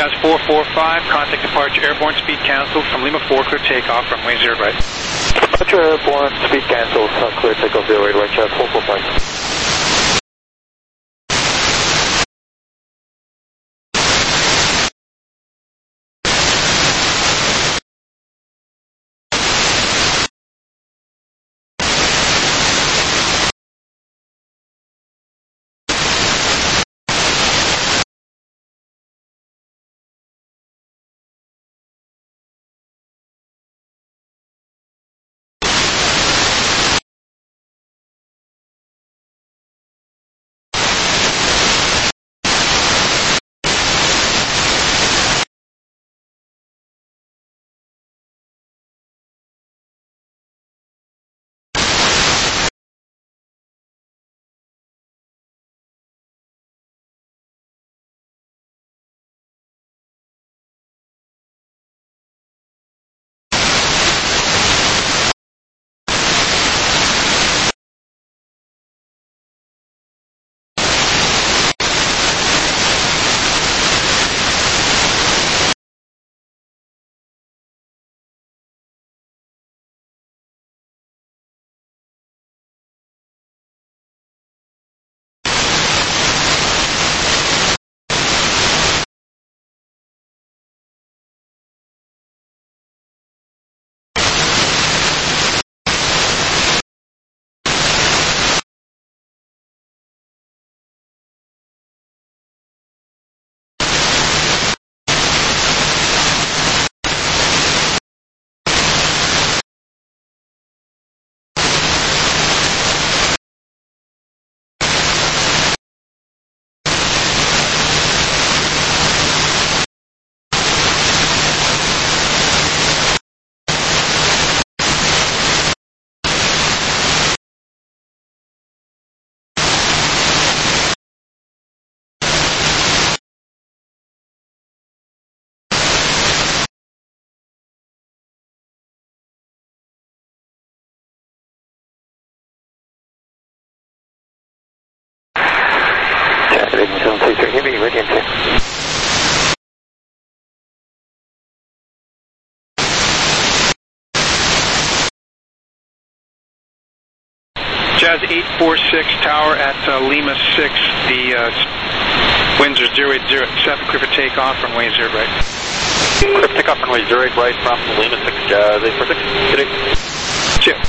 Jazz 445, contact departure airborne, speed canceled from Lima 4, clear takeoff, runway 0 right. Departure airborne, speed canceled, clear takeoff 0 right, Jazz 445. Heavy, ready and set. Jazz 846 tower at Lima 6, the winds are 0807, clear for takeoff, runway 0 right. Clear for takeoff, runway 08 right from Lima 6, Jazz 846, today. Cheers.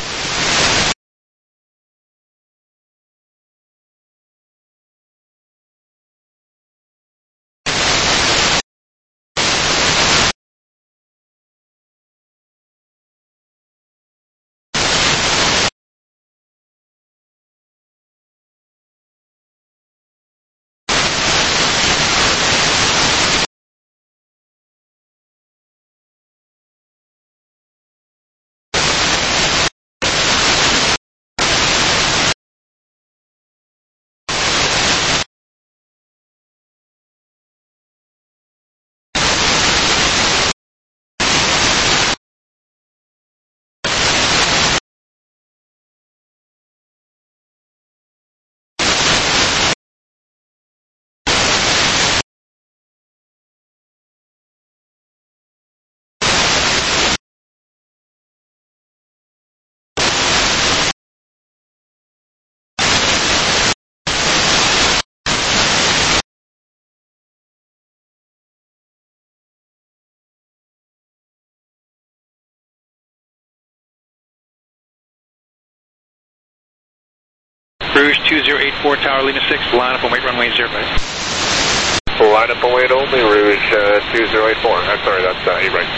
Rouge 2084 tower, Lima 6, line up and wait runway 0 right. Line up and wait only, Rouge 2084. I'm sorry, that's 8 right.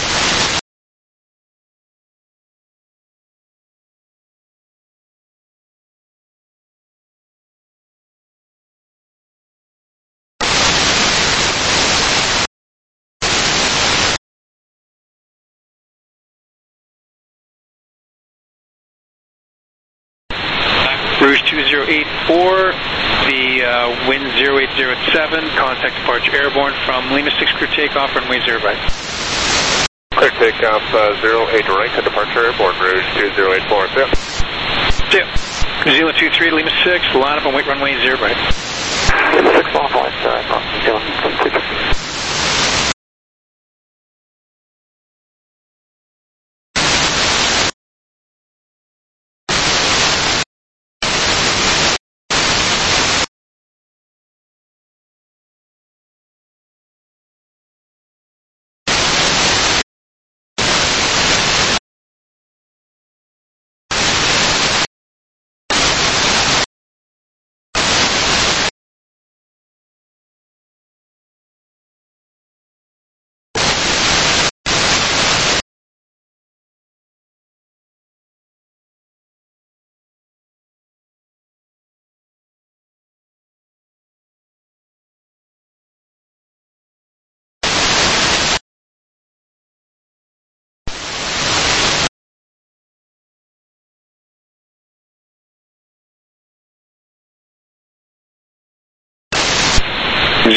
Rouge 2084, the wind 0807, contact departure airborne from Lima 6, clear takeoff, runway 0 right. Clear takeoff 08 right to departure airborne, Rouge 2084, zip. Zip. New Zealand 23, Lima 6, line up and wait runway 0 right. Lima 6, long points, New Zealand 23.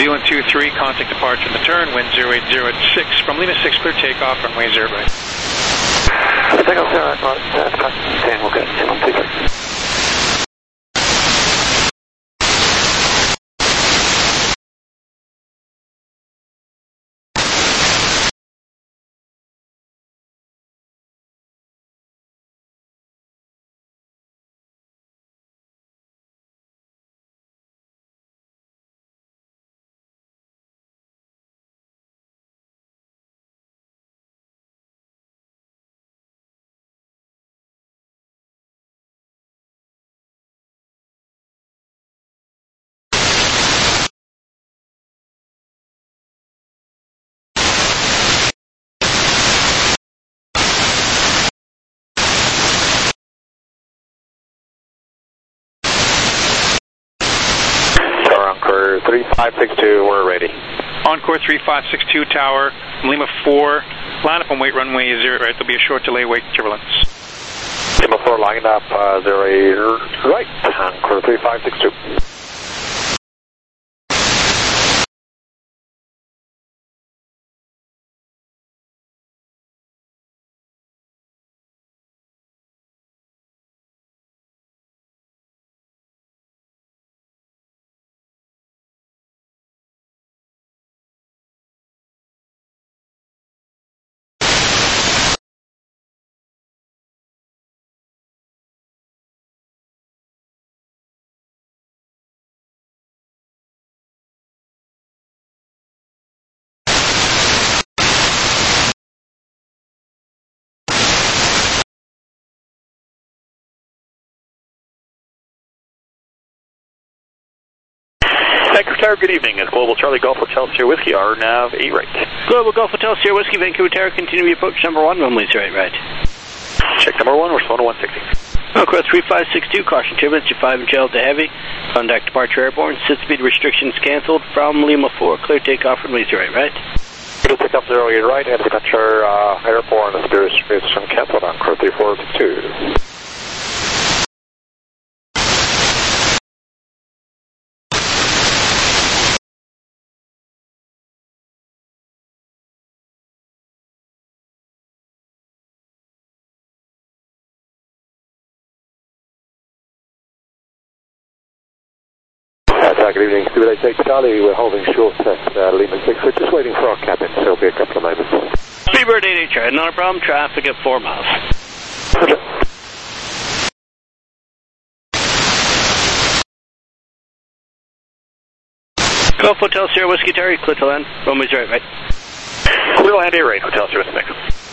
Zealand 23, contact departure in the turn, wind 080 at 6 from Lima 6, clear takeoff, runway 0 right. Takeoff 0 right, 10, we'll get Zealand 23. Encore 3562, we're ready. Encore 3562 tower, Lima 4, line up on wait runway 0 right, there'll be a short delay, wait turbulence. Lima 4 lined up 0 right, Encore 3562. Tower, good evening. It's Global Charlie Golf Hotel Sierra Whiskey, our nav 8 right. Global Golf Hotel Sierra Whiskey, Vancouver Tower, continue approach number 1, runway 0 right. Check number 1, we're slowing to 160. Encore 3562, caution turbulence, your 5 inch Delta Heavy, contact departure airborne, set speed restrictions cancelled from Lima 4, clear takeoff runway 0 right. Clear takeoff 0 right, and departure airborne, speed restriction cancelled, Encore 3462. Good evening, Speedbird 88 Charlie, we're holding short at Lima 6, we're just waiting for our cabin, so it'll be a couple of moments. Speedbird 88 Charlie, not a problem, traffic at 4 miles. Okay. Golf Hotel Sierra Whiskey Tower, clear to land, runway 0 right. Clear to land 8 right, Hotel Sierra Whiskey.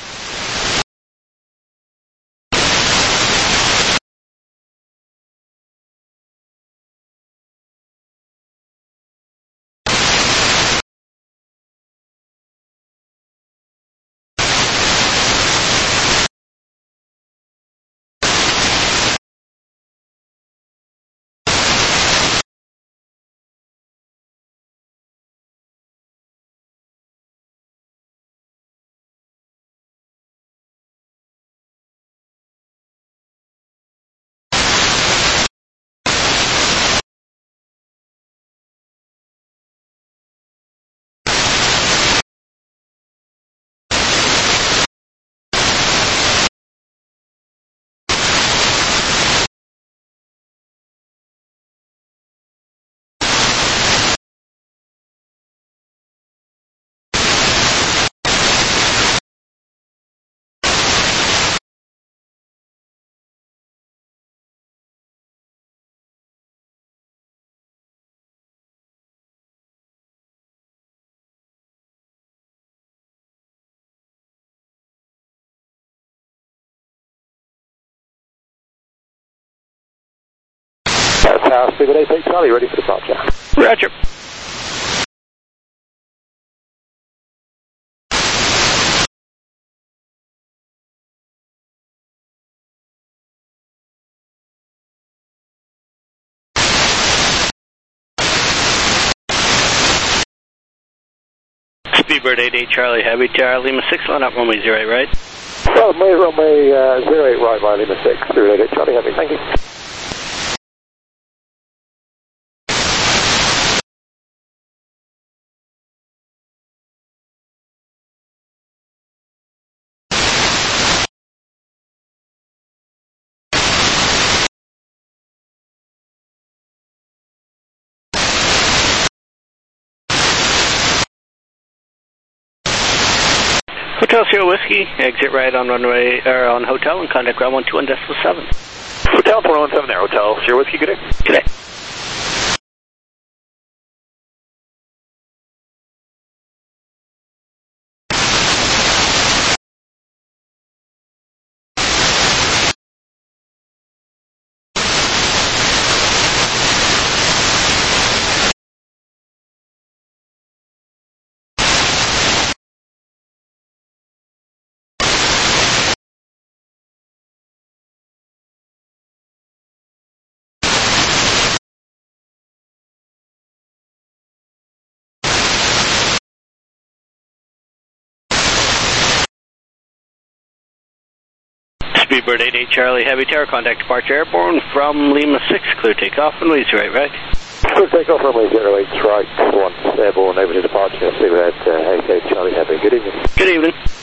Speedbird 88 Charlie, ready for departure. Roger. Speedbird 88 Charlie, Heavy Tower, Lima 6, line up runway 0 right. Well, runway 08 right by Lima 6, Speedbird 88 Charlie, Heavy, thank you. Hotel Sierra Whiskey, exit right on runway, or on hotel, and contact ground 121.7. Hotel 417 there, Hotel Sierra Whiskey, good day. Good day. Speedbird 88 Charlie Heavy Tower, contact departure airborne from Lima 6, clear takeoff, and leads right. Clear takeoff runway 08 right, 1 airborne over to departure, Speedbird 88 Charlie Heavy. Good evening. Good evening.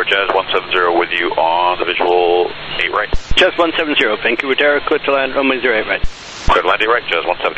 Jazz 170 with you on the visual 8 right. Jazz 170, Vancouver Tower, clear to land, runway 08 right. Clear to land 8 right, Jazz 170.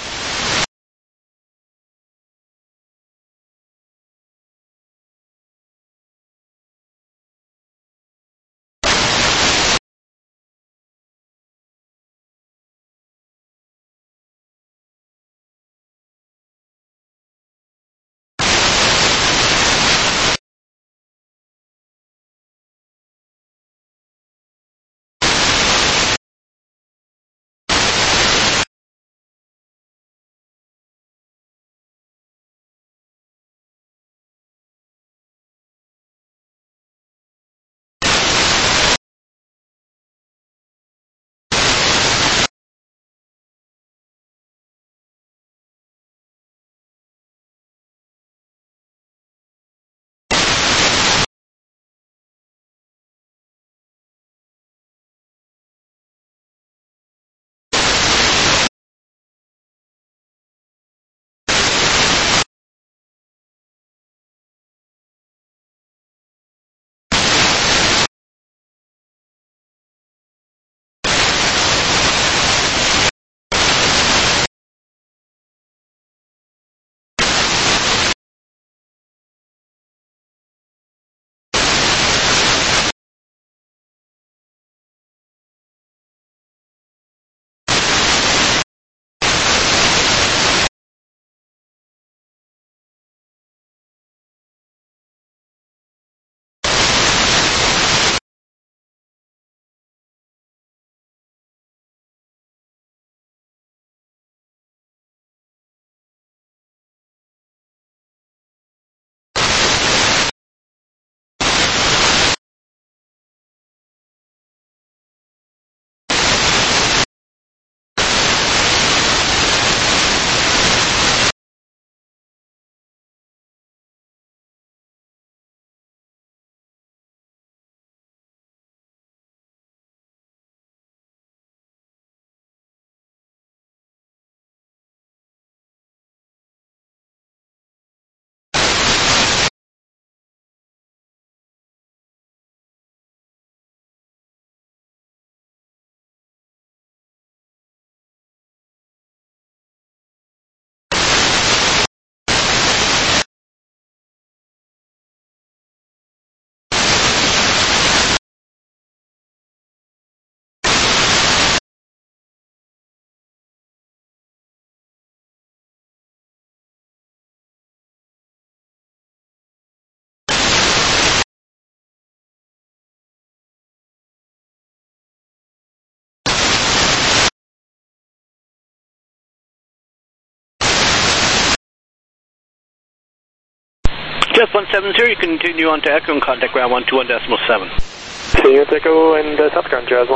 Jazz 170, you can continue on to Echo and contact ground 121.7. See you at Echo and South Ground, Jazz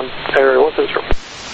170.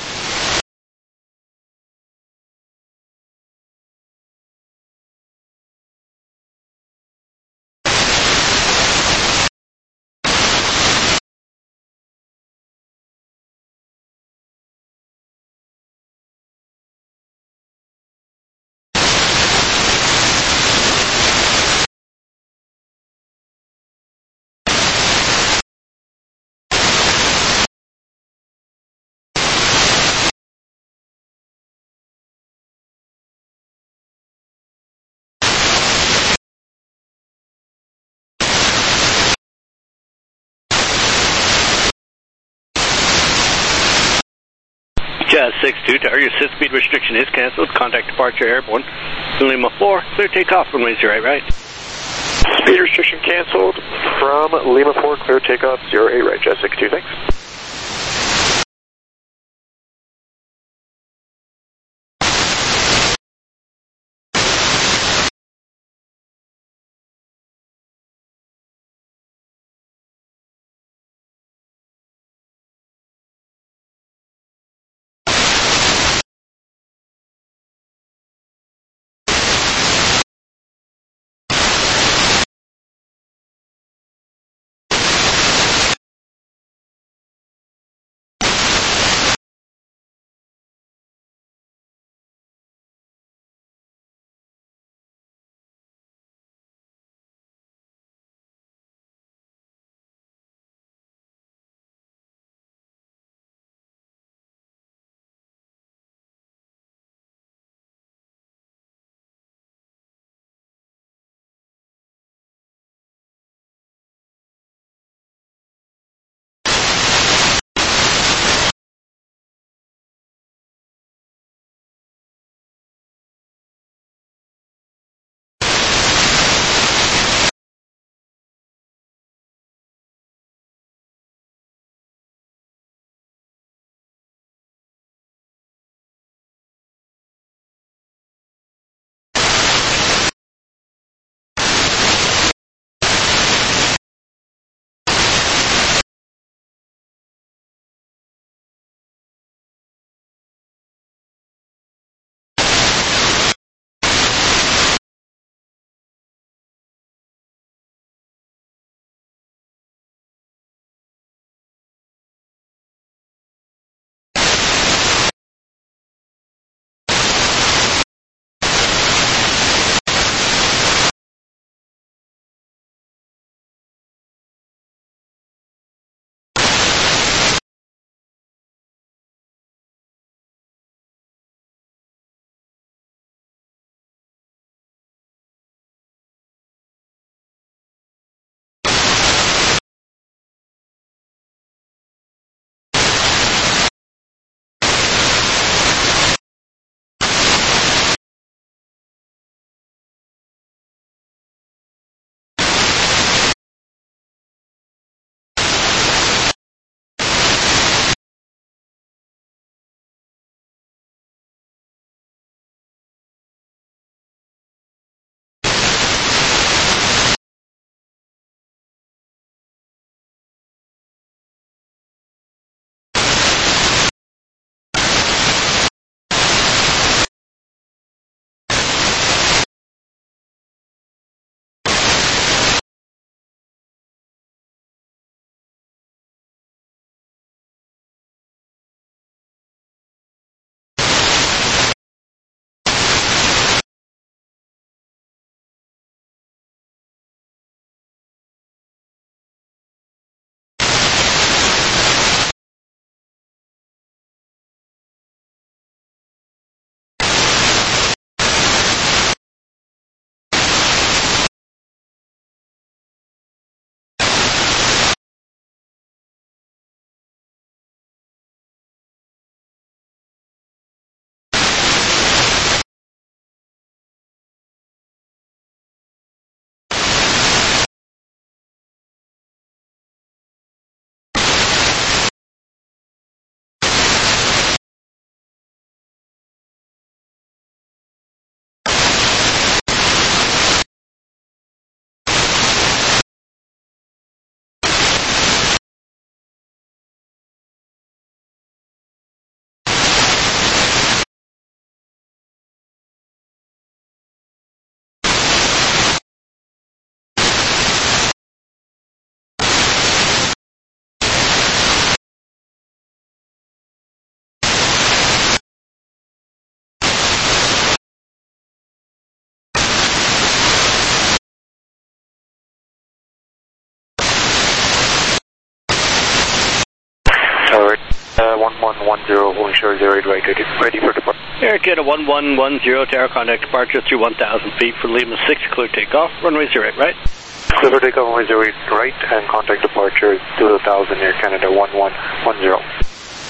Jazz 62, target sit speed restriction is cancelled. Contact departure airborne. Lima 4, clear takeoff, runway 08 right. Speed restriction canceled from Lima 4, clear takeoff 08 right, Jazz 62, thanks. Wing 008 ready for departure. Air Canada 1110, tower contact departure through 1,000 feet for Lima 6, clear takeoff, runway 08 right. Clear for takeoff, runway 08 right, and contact departure to 1,000, Air Canada 1110.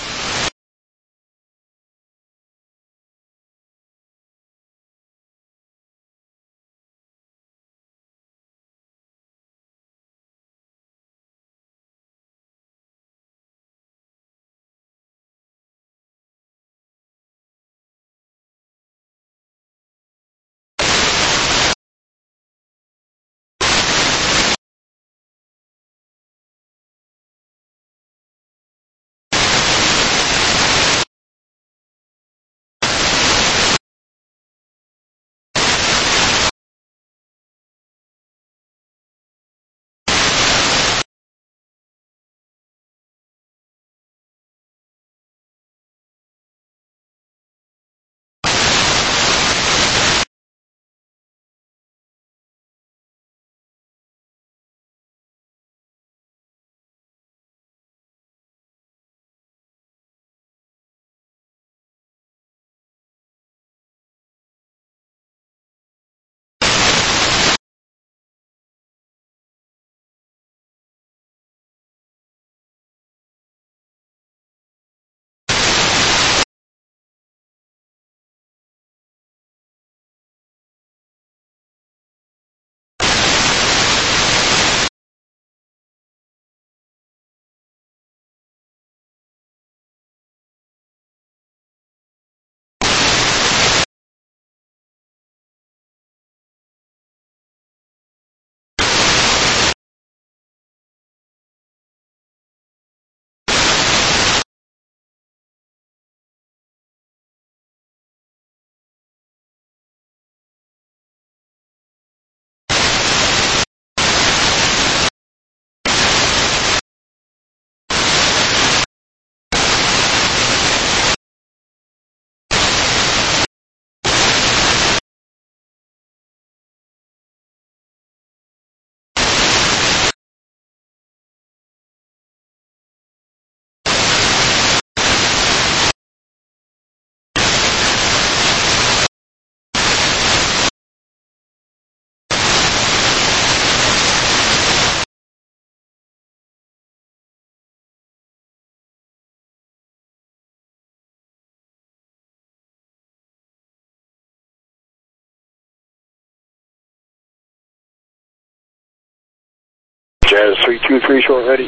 Jazz 323 short ready.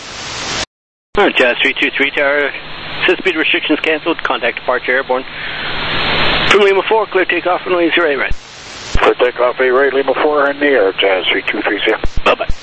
Jazz 323 tower, set speed restrictions canceled, contact departure airborne. From Lima 4, clear takeoff, runway 08 right. Clear takeoff, A right, Lima 4 in the air, Jazz 3230. Bye-bye.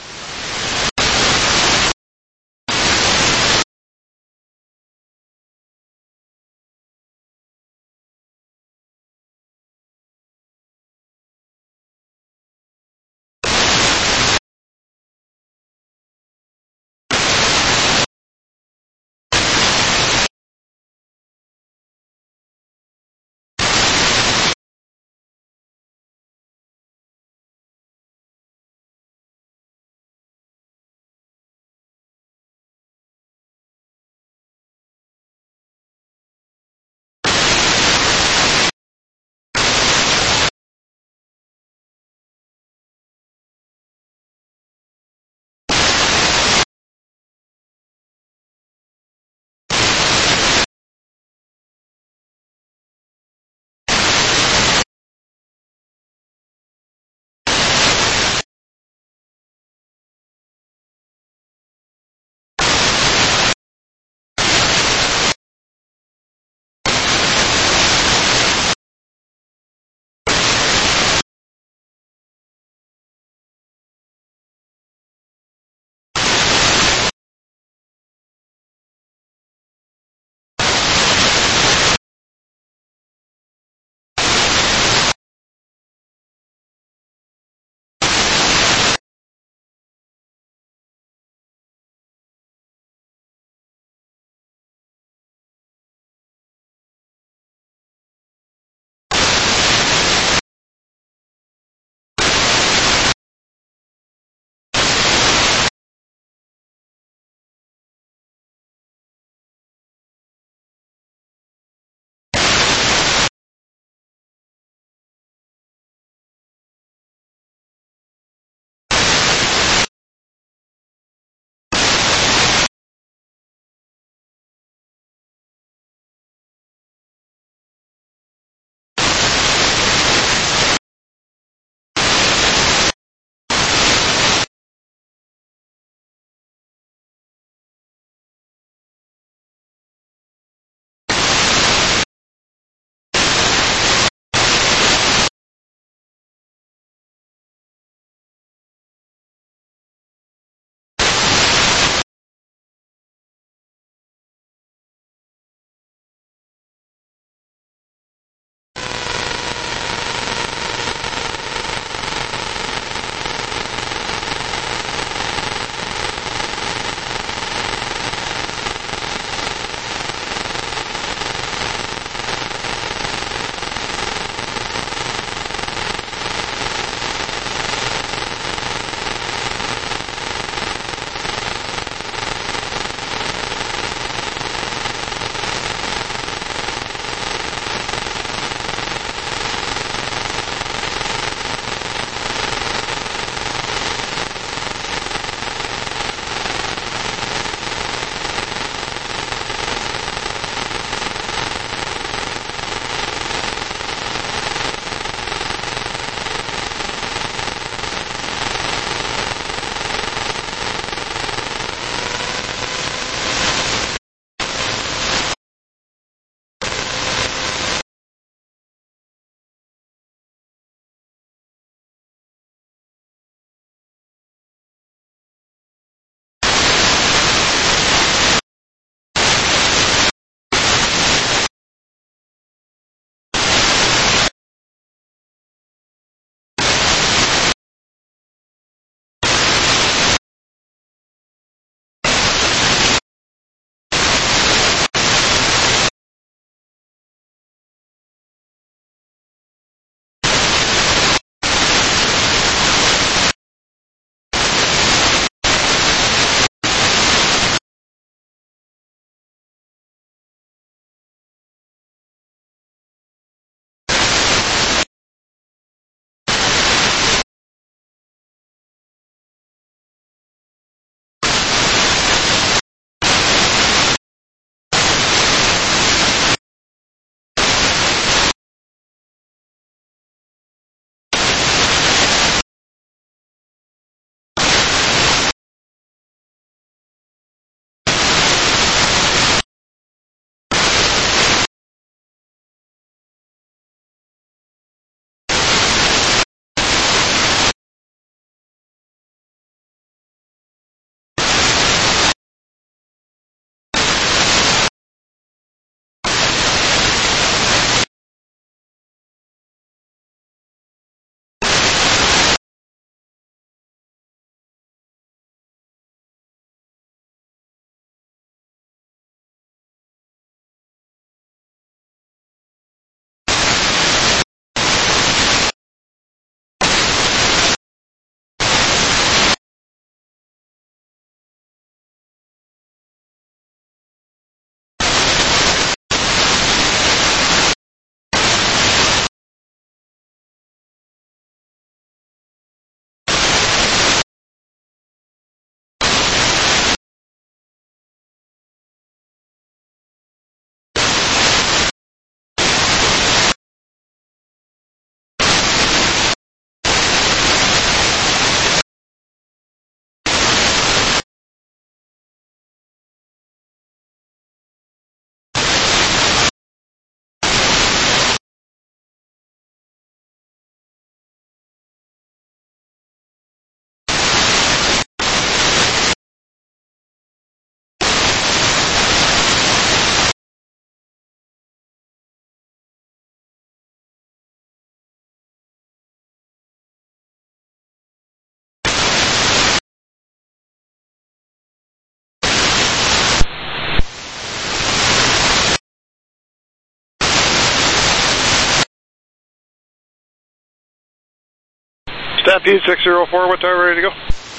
Stampede 604, what tower ready to go?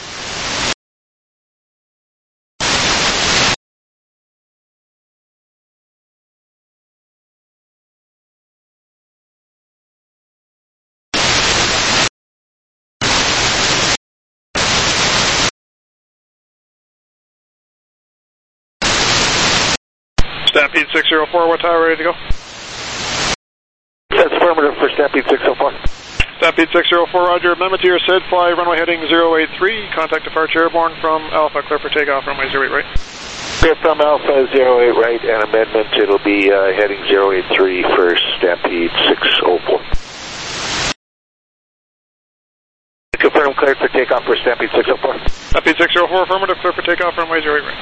Stampede 604, what tower ready to go? That's affirmative for Stampede 604. Stampede 604, roger. Amendment to your SID, fly runway heading 083. Contact departure airborne from Alpha, clear for takeoff, runway 08 right. Clear from Alpha 08 right, and amendment, it'll be heading 083 for Stampede 604. Confirm cleared for takeoff for Stampede 604. Stampede 604, affirmative, clear for takeoff, runway 08 right.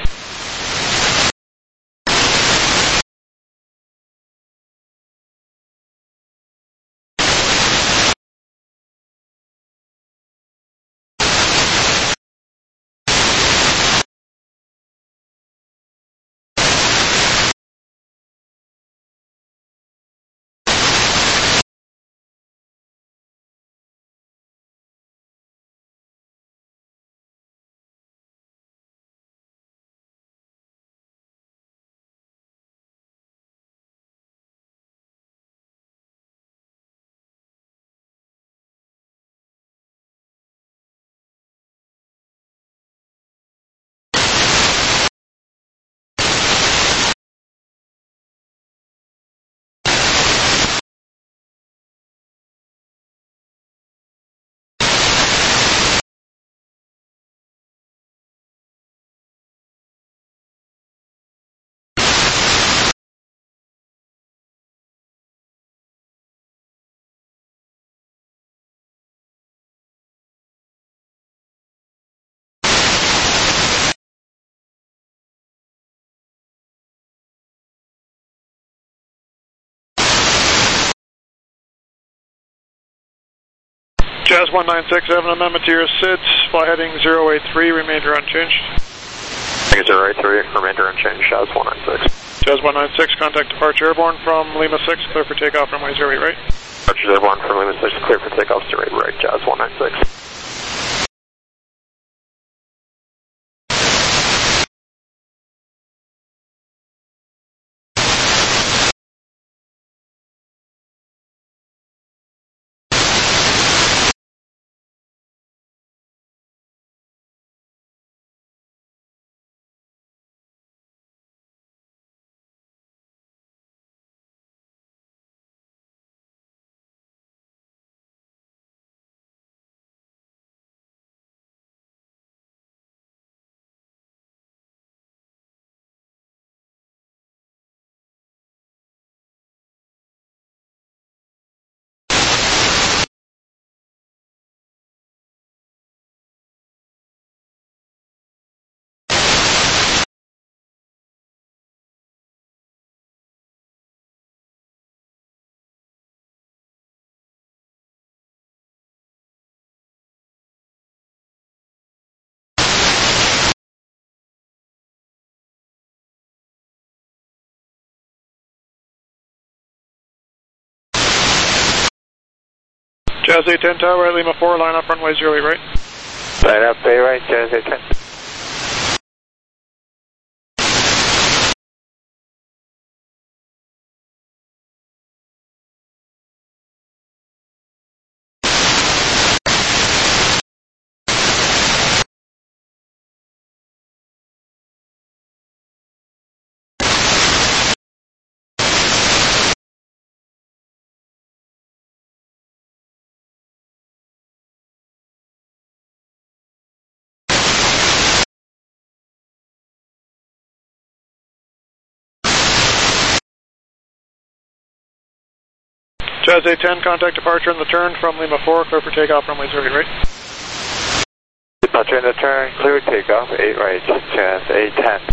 Jazz 196, have an amendment to your SIDS, fly heading 083, remainder unchanged. 083, remainder unchanged, Jazz 196. Jazz 196, contact departure airborne from Lima 6, clear for takeoff, runway 08 right. Departure airborne from Lima 6, clear for takeoff, 08 right, Jazz 196. Jazz 810 tower at Lima 4, line up runway 08 right. Line up A right, Jazz 810. Jazz 810, contact departure in the turn from Lima 4, clear for takeoff, runway 08 right. Departure in the turn, clear takeoff, 8 right, Jazz 810.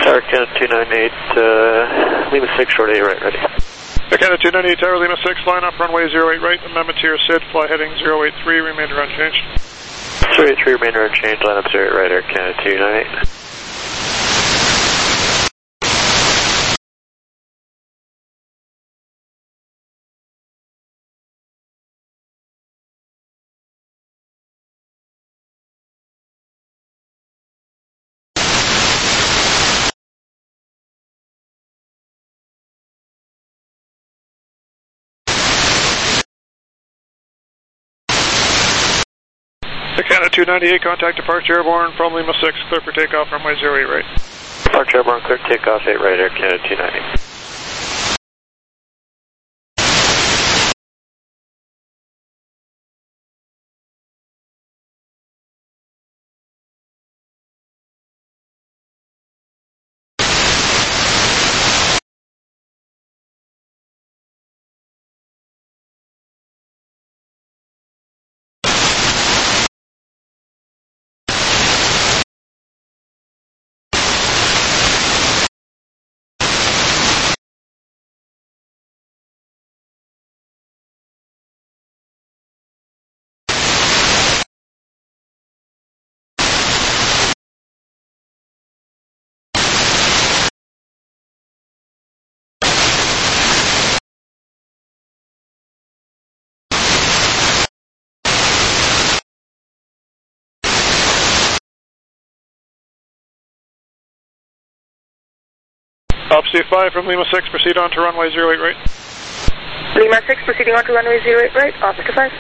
Tower Canada 298, Lima 6, short 8 right, ready. Canada 298, Tower Lima 6, line up runway 08 right, amendment to your SID, fly heading 083, remainder unchanged. 083, remainder unchanged, line up 08 right, Air Canada 298. Canada 298, contact departure airborne from Lima 6, clear for takeoff, runway 08 right. Departure airborne, clear takeoff 8 right, Air Canada 298. Opposite 5 from Lima 6, proceed on to runway 08 right. Lima 6, proceeding on to runway 08 right, opposite 5.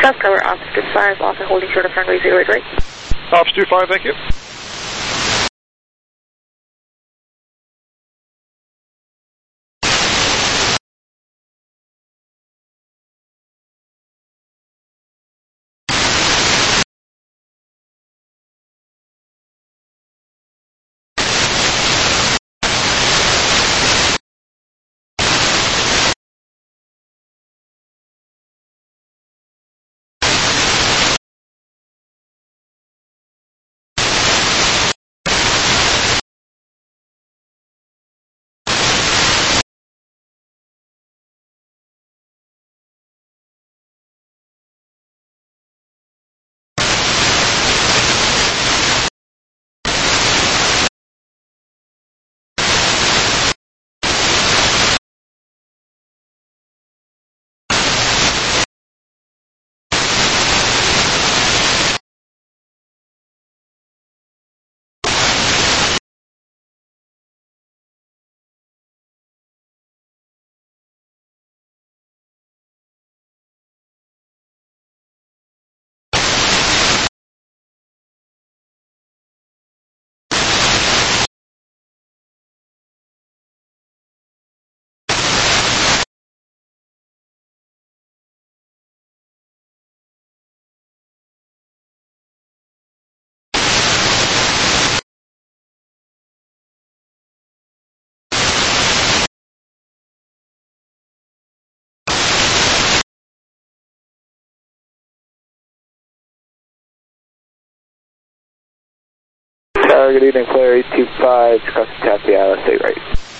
South Tower, Altitude 5, off and holding short of runway 08 right. Altitude 5, thank you. Good evening, Flare 825, cross the Taffy Island, stay right.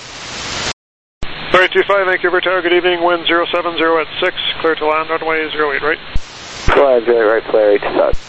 Flare 825, Vancouver Tower, good evening, wind 070 at 6, clear to land, runway 08 right. Fly 08 right, Flare 825.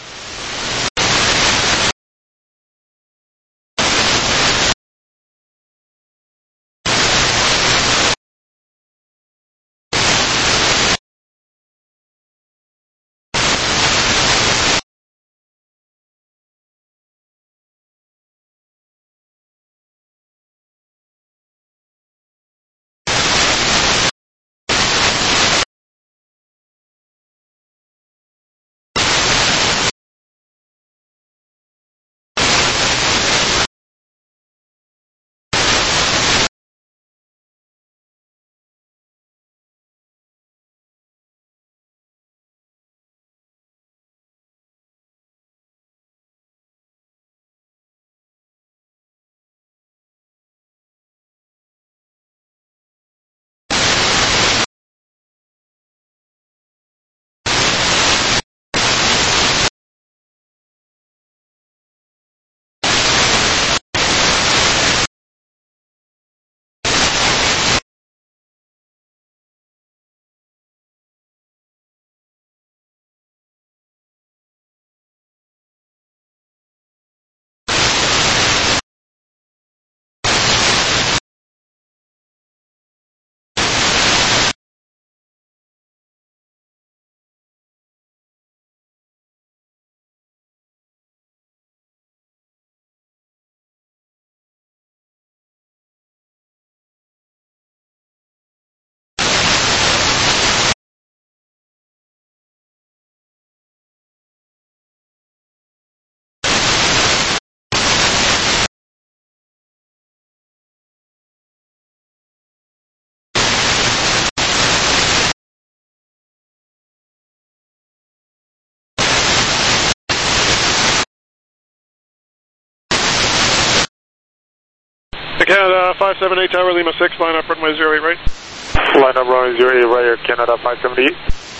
Canada 578 Tower, Lima 6, line up runway 08 right. Line up runway 08 right, Air Canada 578.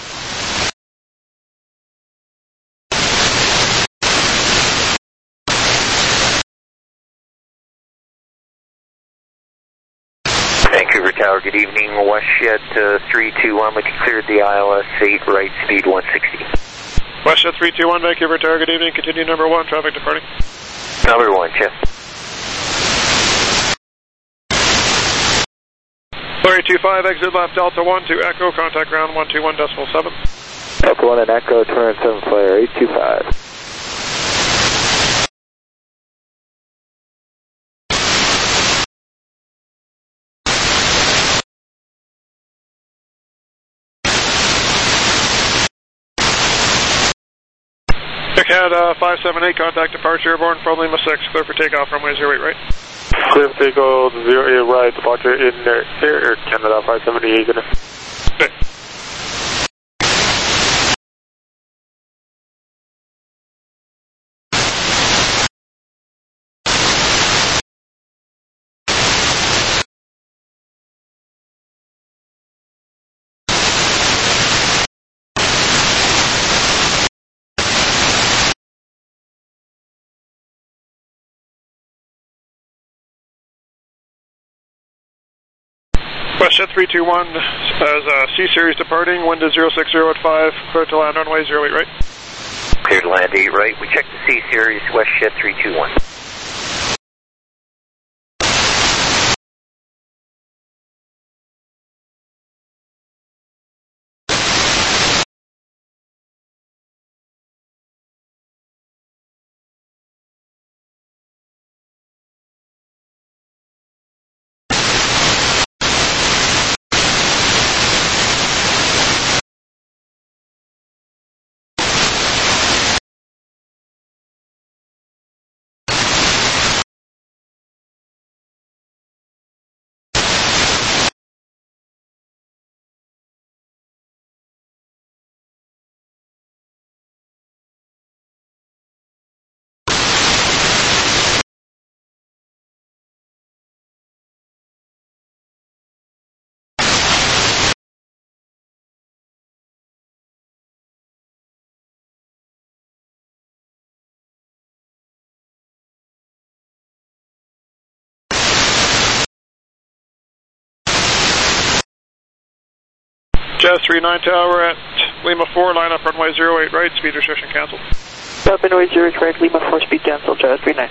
Vancouver Tower, good evening. WestJet 321 with you cleared the ILS 8 right, speed 160. WestJet 321, Vancouver Tower, good evening. Continue number 1, traffic departing. Number 1, check. Flare 825, exit left Delta 1 to Echo, contact ground 121.7. Delta 1 and Echo, 207 Flare 825. Canada 578, contact departure airborne from Lima 6, clear for takeoff, runway 08 right. Clear for takeoff, 08 right, departure in Air Canada 578. Okay. WestJet 321 as C-Series departing, wind is 060 at 5, clear to land runway 08 right. Clear to land 8 right. We check the C-Series, WestJet 321. Jazz 39 Tower at Lima 4, line up runway 08 right, speed restriction cancelled. Runway 08 right, Lima 4, speed cancelled, Jazz 39.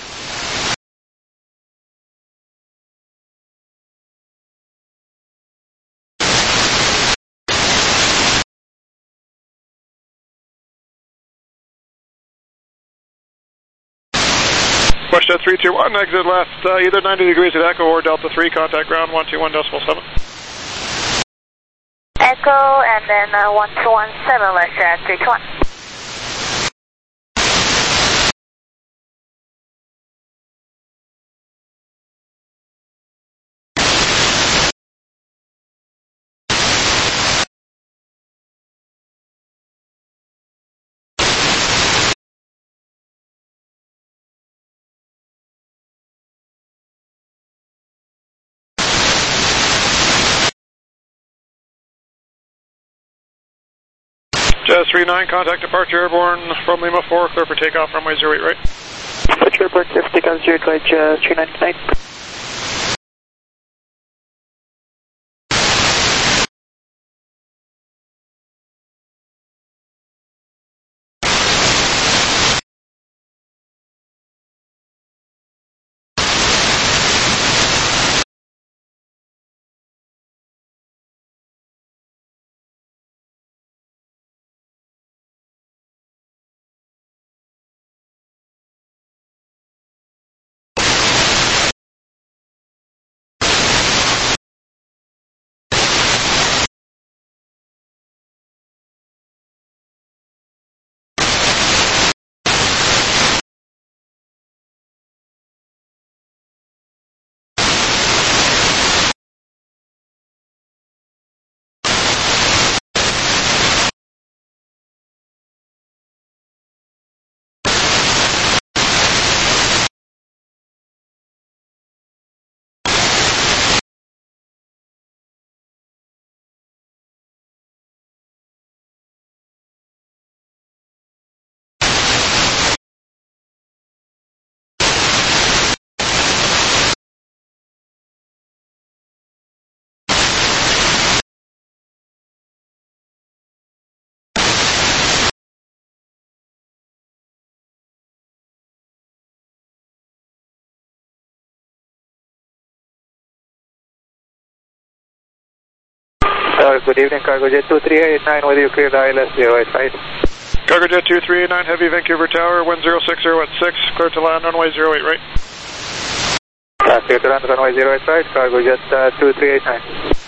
WestJet 321, exit left, either 90 degrees at Echo or Delta 3, contact ground 121.7. Echo and then 1217, WestJet 321. Jazz 39, contact departure airborne from Lima 4, clear for takeoff, runway 08 right. Departure airborne, clear for takeoff, 08 right, Jazz 39 tonight. Good evening, Cargojet 2389 with you, clear to ILS 085. Cargojet 2389, heavy Vancouver Tower, wind 060 at 6, clear to land runway 08 right. Clear to land runway 08 right, Cargojet 2389.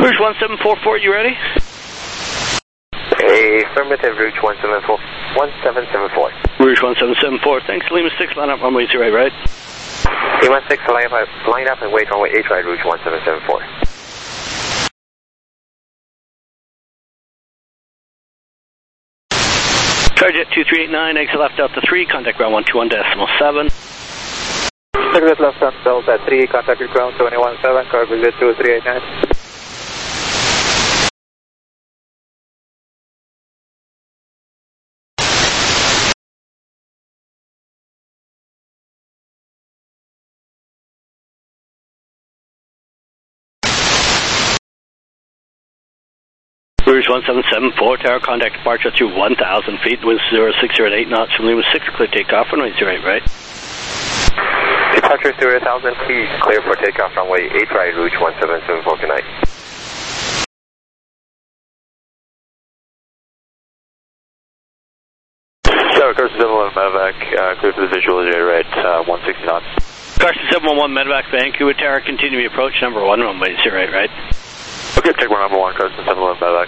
Rouge 1744, you ready? Affirmative, Rouge 1774. Rouge 1774, thanks. Lima 6, line up runway 08 right. Lima 6, line up and wait runway 8 right, Rouge 1774. Target 2389, exit left Delta 3, contact ground 121.7. Exit left Delta 3, contact ground 217, car visit 2389. Rouge 1774, tower contact departure through 1,000 feet, wind 0608 knots from Lima 6, clear takeoff, runway 08 right. Departure through 1,000 feet, clear for takeoff, runway 8 right, Rouge 1774, good night. Tower, Carson 711 medevac, clear for the visual, 08 right, 160 knots. Carson 711 medevac, Vancouver tower, continue approach number 1, runway 08 right. Okay, take one number 1, Carson 711 medevac.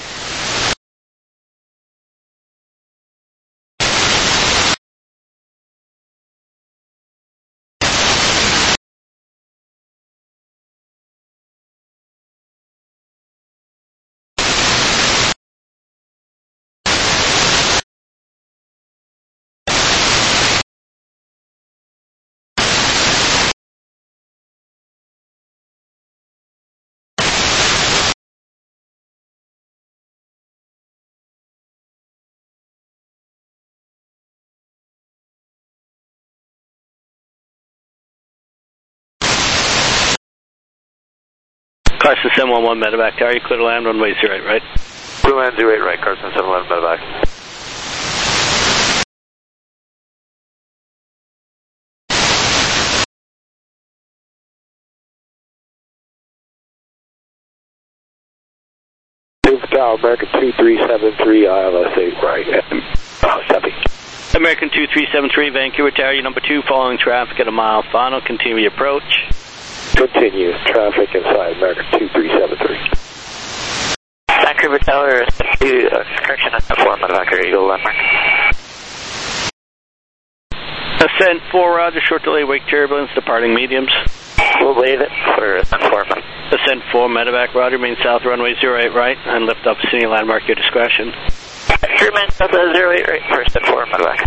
Carson 711 medevac tower, you clear to land runway 08 right. Clear land 08 right, Carson 711 medevac. Tower, American 2373, ILS 8 right, Seppy. American 2373, Vancouver tower, you number 2, following traffic at a mile final, continue approach. Continue, traffic inside American 2373. Vancouver Tower, correction, form medevac, Eagle landmark. Ascent 4, roger, short delay, wake turbulence, departing mediums. We'll leave it for ascent 4. Ascent 4, medevac, roger, main south runway 08 right, and lift up city landmark, your discretion. Sure, man, Delta 08 right, for ascent 4 medevac.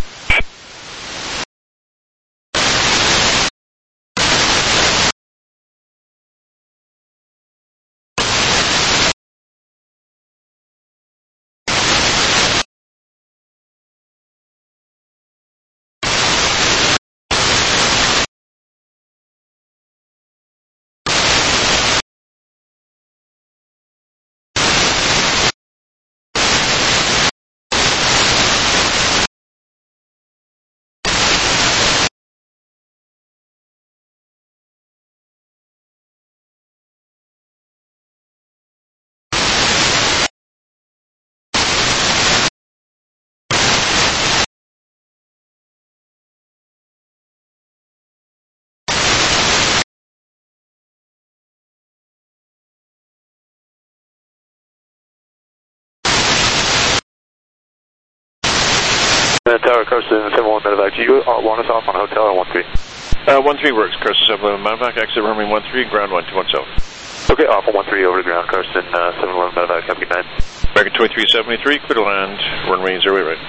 Tower, Carson 711 medevac. Do you want us off on hotel or 13? 13 works, Carson 711 medevac, exit runway 13, ground 1217. Okay, off on 13 over to ground, Carson 711 medevac, have a good night. American 2373, clear to land, runway 08 right.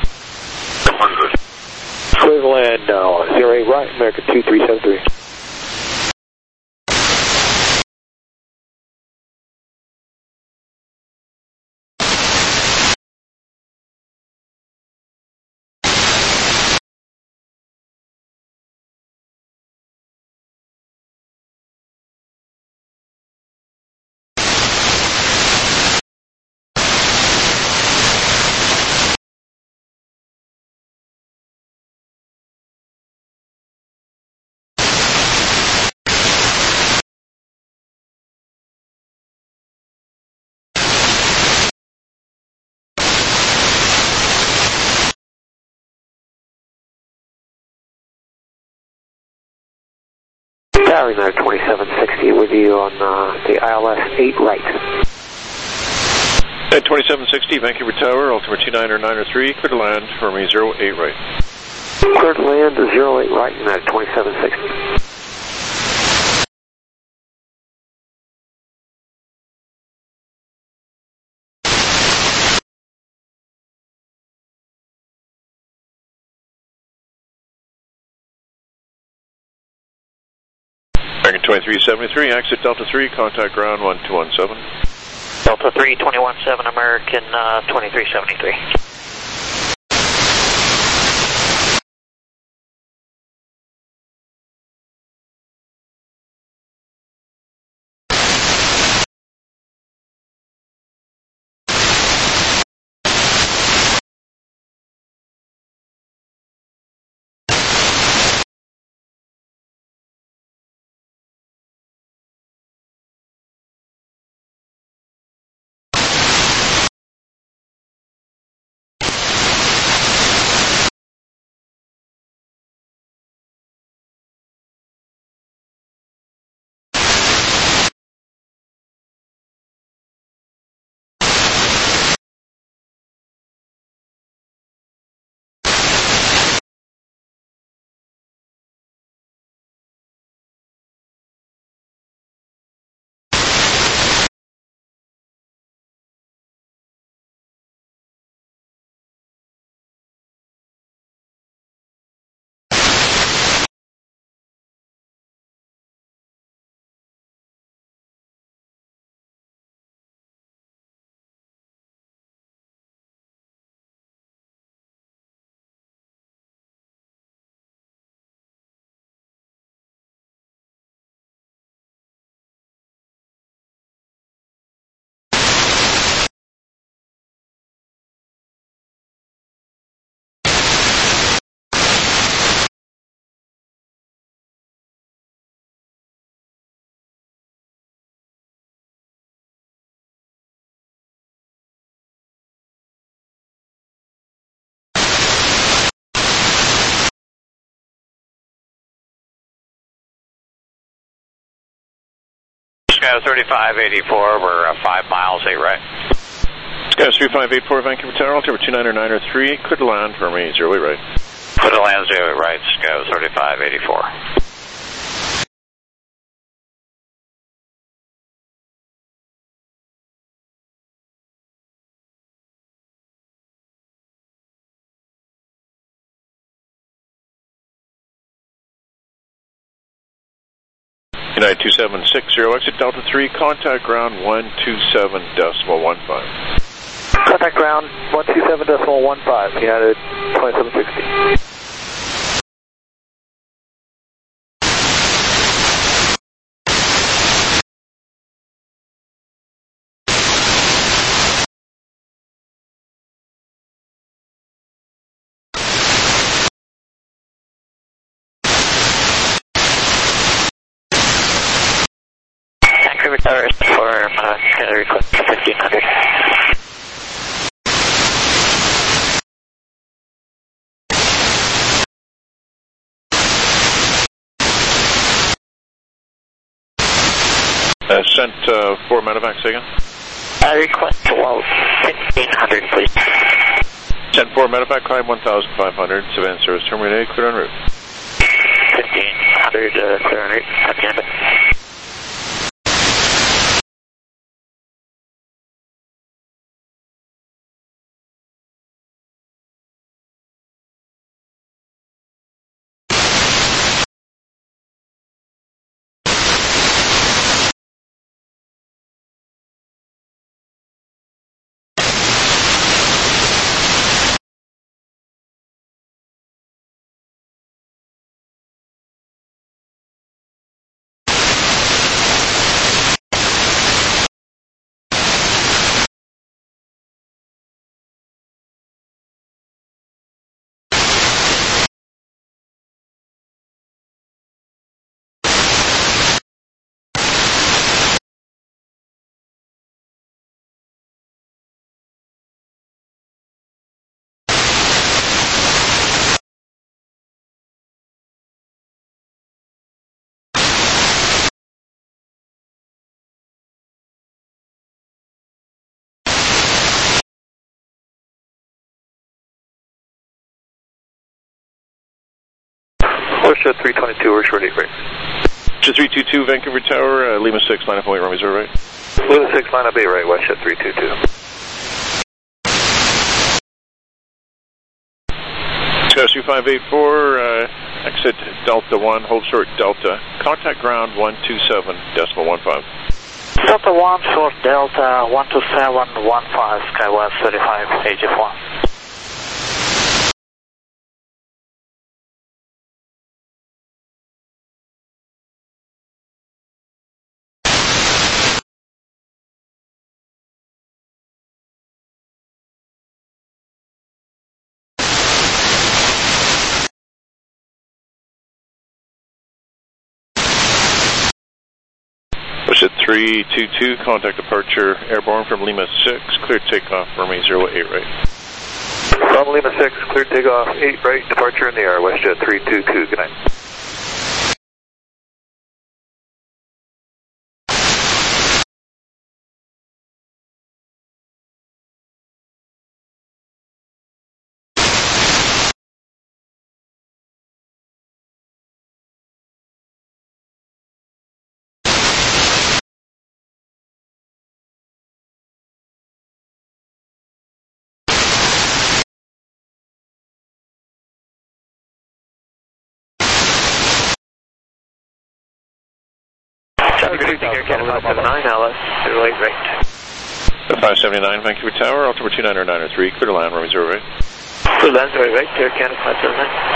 Clear to land now, 08 right, American 2373. Tower 2760 with you on the ILS 8 right. At 2760, Vancouver Tower, altimeter 29903, clear to land for me 08 right. Clear to land 08 right, United 2760. American 2373, exit Delta 3, contact ground 1217. Delta 3, 217, American 2373. Sky 3584, we're 5 miles, 8 right. Sky 3584, Vancouver Tower, altimeter 29903, clear to land for me 08 right. Clear to land 08 right, Sky 3584. United 2760, exit Delta 3, contact ground 127.15. Contact ground 127.15, United 2760. Vancouver Tower for request 1500. Sent 4 medevacs again. Request 1500, please. Sent 4 medevac, climb 1500, Savannah service terminated, clear en route. 1500, clear en route, copy on it. Westjet 322, Rouge 8 right. Westjet 322, Vancouver Tower, Lima 6, line up 8, runway 0 right. Lima 6, line up 8 right, Westjet 322. Sky 2584, exit Delta 1, hold short Delta. Contact ground 127.15. Delta 1, short Delta 12715, Skywest 35, AG1. Westjet 322, contact departure airborne from Lima 6, clear takeoff, runway 08 right. From Lima 6, clear takeoff 8 right, departure in the air, Westjet 322, good night. Good evening, Air Canada 579, LS 08 right. 579, Vancouver Tower, altimeter 29903, clear to land, runway 0 right. Clear to land 0 right, Air Canada 579.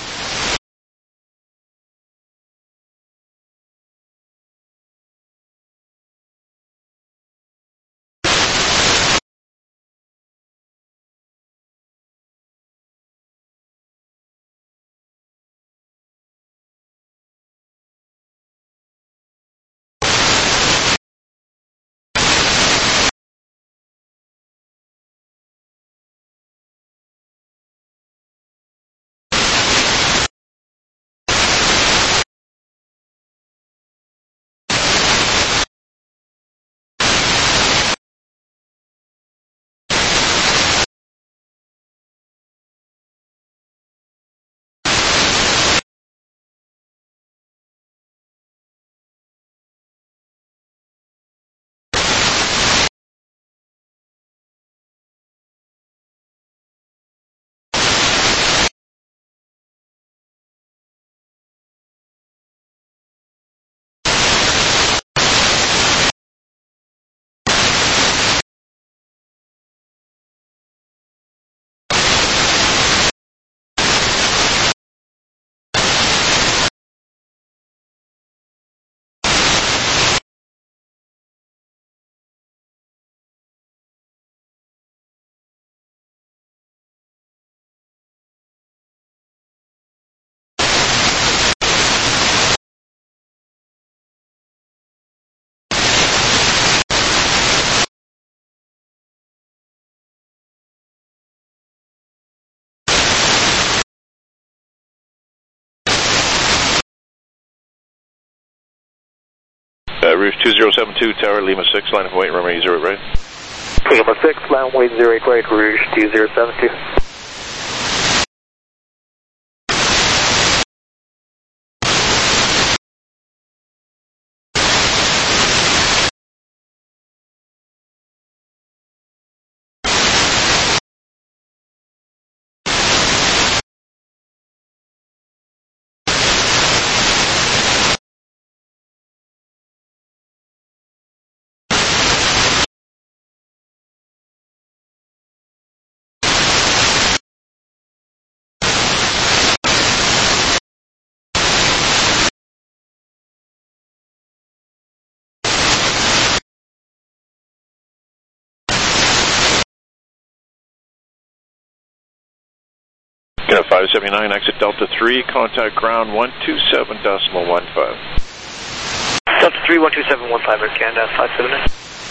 Rouge 2072, Tower, Lima 6, line of 8, runway 0 right. Lima 6, runway 08 right, Rouge 2072. You know, 579, exit Delta 3, contact ground 127.15. Delta 3, 12715, Air Canada 579.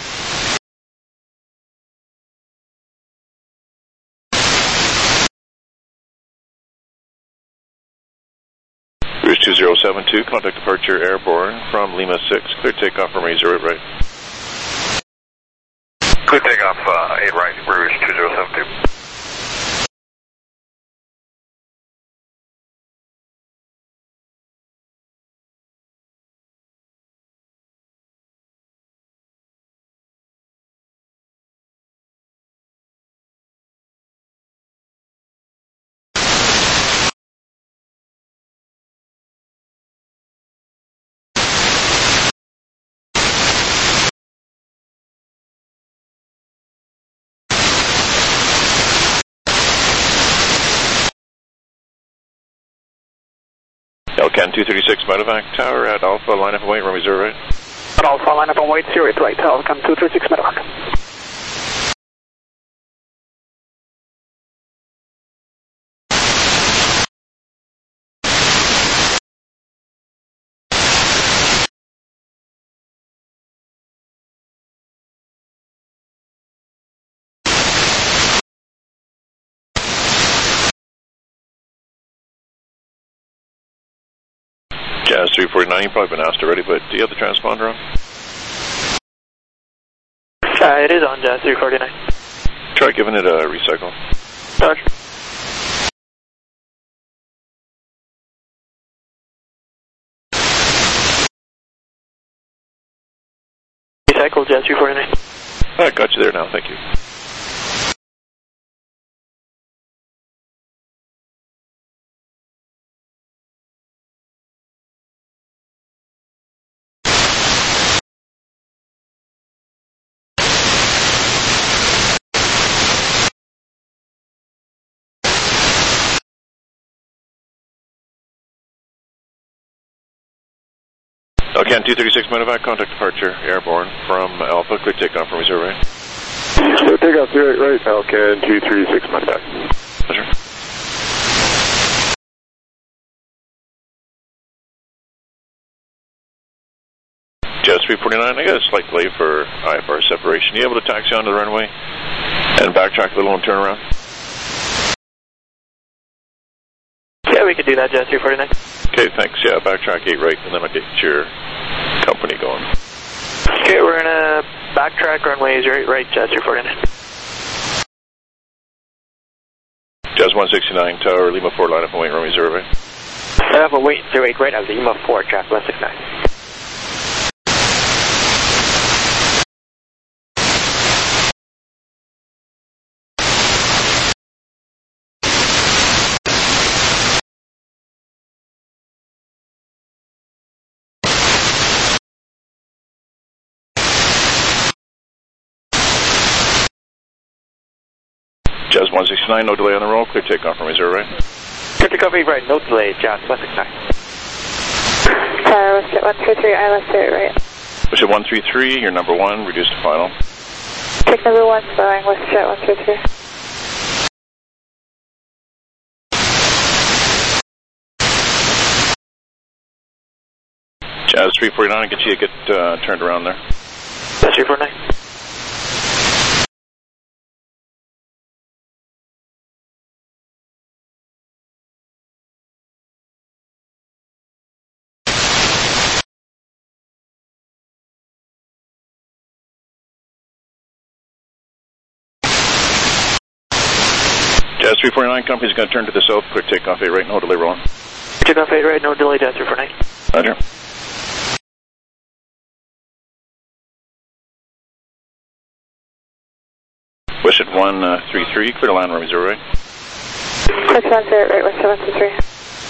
Rouge 2072, contact departure airborne from Lima 6, clear takeoff from 0 right. Clear takeoff 8 right, Rouge 2072. Can 236 Medevac Tower at Alpha, line up and wait, runway 0 right. At Alpha, line up and wait, 08 right, Can 236 Medevac. Jazz 349, you've probably been asked already, but do you have the transponder on? It is on, Jazz 349. Try giving it a recycle. Roger. Recycle, Jazz 349. Alright, got you there now, thank you. Can 236 Medevac, contact departure, airborne from Alpha, clear takeoff from 0 right. Clear takeoff 08 right, Can 236 Medevac. Pleasure. Jazz 349, I got a slight delay for IFR separation. You able to taxi onto the runway and backtrack a little and turn around? Yeah, we can do that, Jazz 349. Okay, thanks. Yeah, backtrack 8 right, and then I'll get your company going. Okay, we're gonna backtrack runway 08 right, Jazz 349. Jazz 169, Tower, Lima 4, line up and wait, runway 0 right. Line up and wait, 08 right, Lima 4, Jazz 169. Jazz 169, no delay on the roll, clear takeoff from 0 right. Clear takeoff 8 right, no delay, Jazz 169. Tower, Westjet 133, ILS 08 right. Westjet 133, you're number 1, reduced to final. Check number 1, Boeing, Westjet 133. Jazz 349, get you turned around there. Jazz 349. Jazz 349, company's going to turn to the south, clear takeoff 8 right, no delay rolling. Takeoff 8 right, no delay, Jazz 349. Roger. Westjet 133, clear to land, runway 0 right. Westjet 108 right, Westjet 133.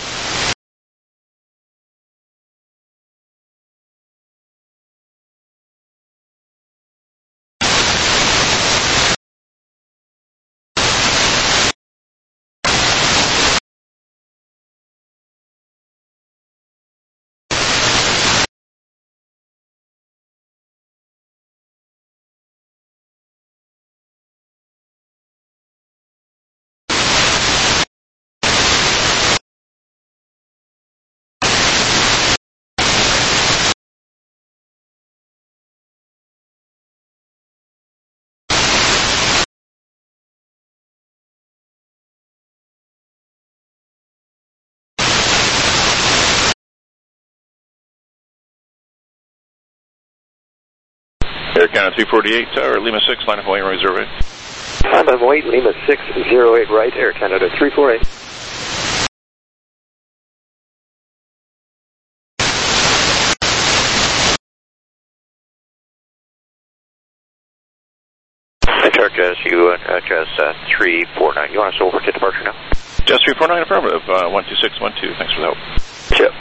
Air Canada 348, Tower, Lima 6, line up and wait, runway 0 right. Line up and wait, Lima 6, 08 right, Air Canada 348. Jazz, you Jazz 349. You want us over to departure now? Jazz 349, affirmative. 12612. Thanks for the help. Chip.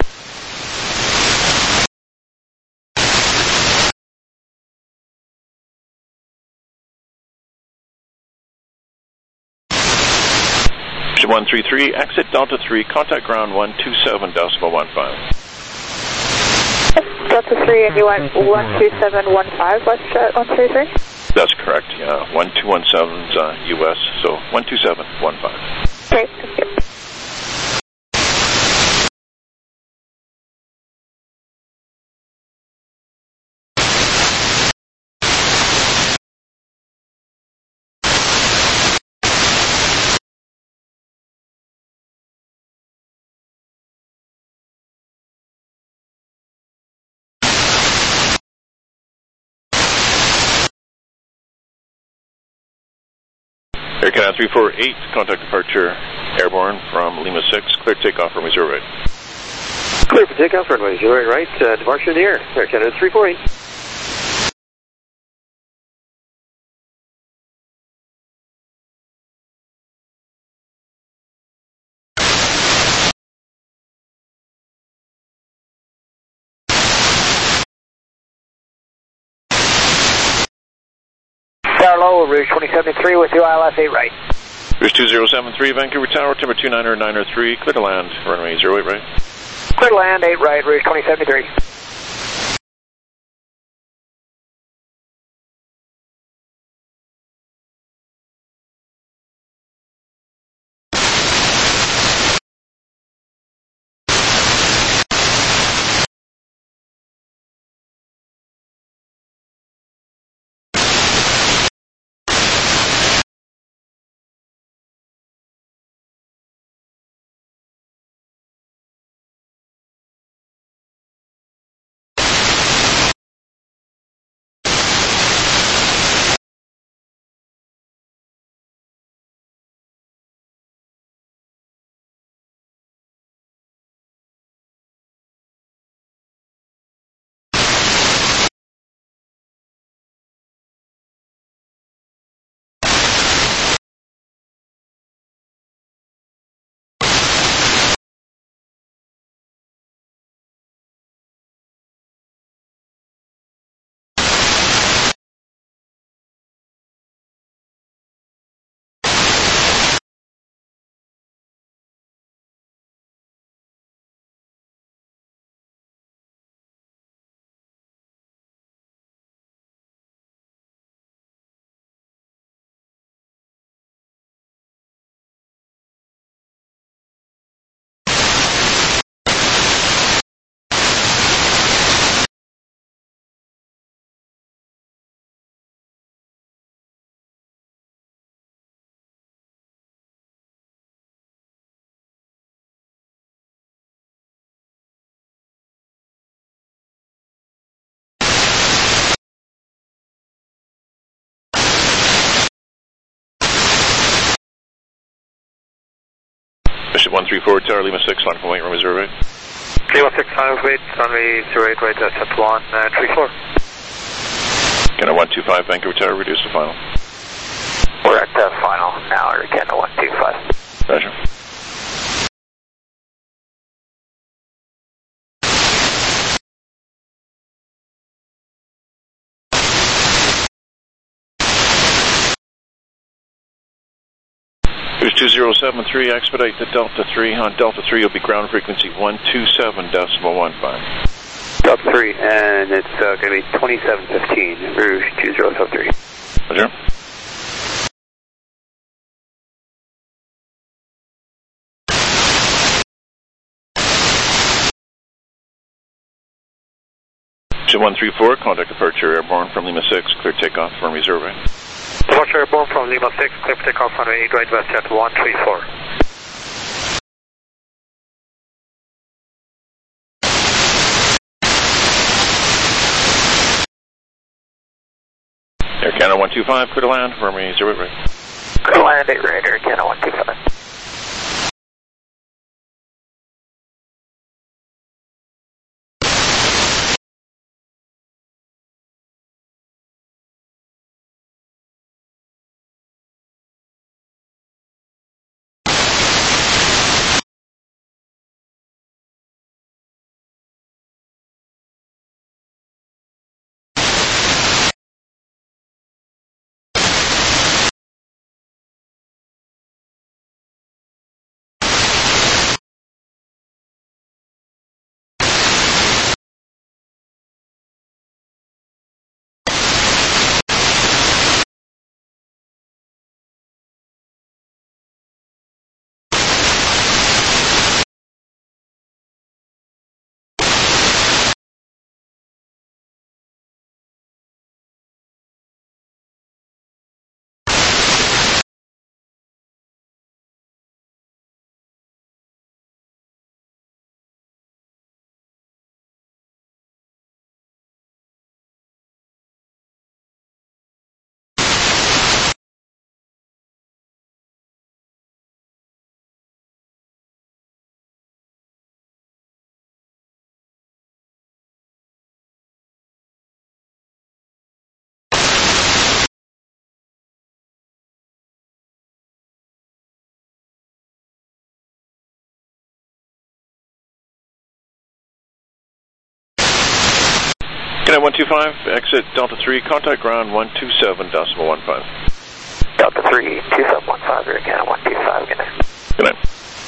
Mission 133, exit Delta 3, contact ground 127.15. Delta 3, and you want 12715 WestJet 133? That's correct, yeah. 1217's US, so 12715. Great, thank you. Air Canada 348, contact departure airborne from Lima 6, clear takeoff runway 08. Clear for takeoff, runway 08 right, departure in the air, Air Canada 348. Tower low, Rouge 2073 with you, ILS 8 right. Rouge 2073, Vancouver Tower, Timber 29903, clear to land, runway 08 right. Clear to land, 8 right, Rouge 2073. Mission 134, Tower Lima 6, line from wait, runway 08. Lima 6, final wait, runway 08 right, that's at 134. Canada 125, Vancouver Tower, reduce to final. We're at the final now, Air Canada 125. Roger. Rouge 2073, expedite to Delta 3. On Delta 3, you'll be ground frequency 127.15. Delta 3, and it's going to be 2715, Rouge 2073. Roger. Mission 134, contact departure airborne from Lima 6, clear takeoff, runway 08. Departure airborne from Lima 6, clear for takeoff, runway 8 right, west at 134. Air Canada 125, clear to land, runway 08 right. Clear to land, 8 right, Air Canada 125. Good night, 125, exit Delta 3, contact ground 127.15. Delta 3, 2715, Canada 125, good night. Good night.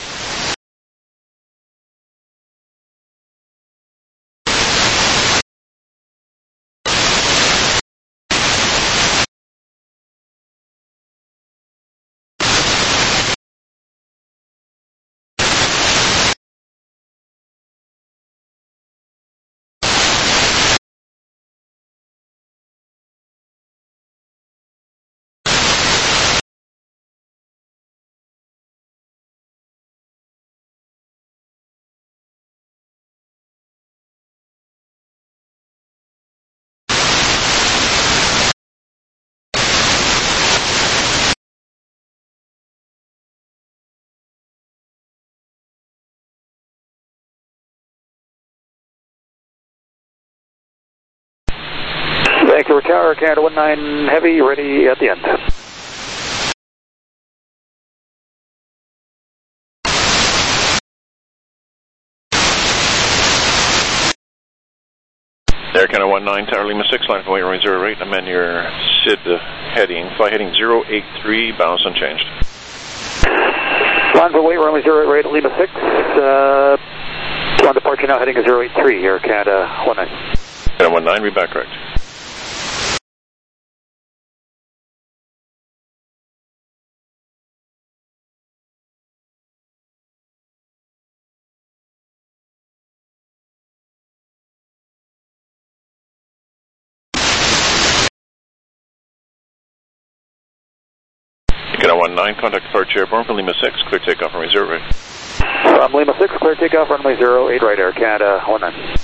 Vancouver Tower, Canada 19 Heavy, ready at the end. Air Canada 19, Tower Lima 6, line from weight runway 08, amend your SID heading, fly heading 083, balance unchanged. Line for weight runway 08 at Lima 6, on departure now heading 083, Air Canada 19. Canada 19, read back correct. Canada 19, contact departure airborne from Lima 6, clear takeoff runway 08. From Lima 6, clear takeoff runway 08 right, Air Canada 19.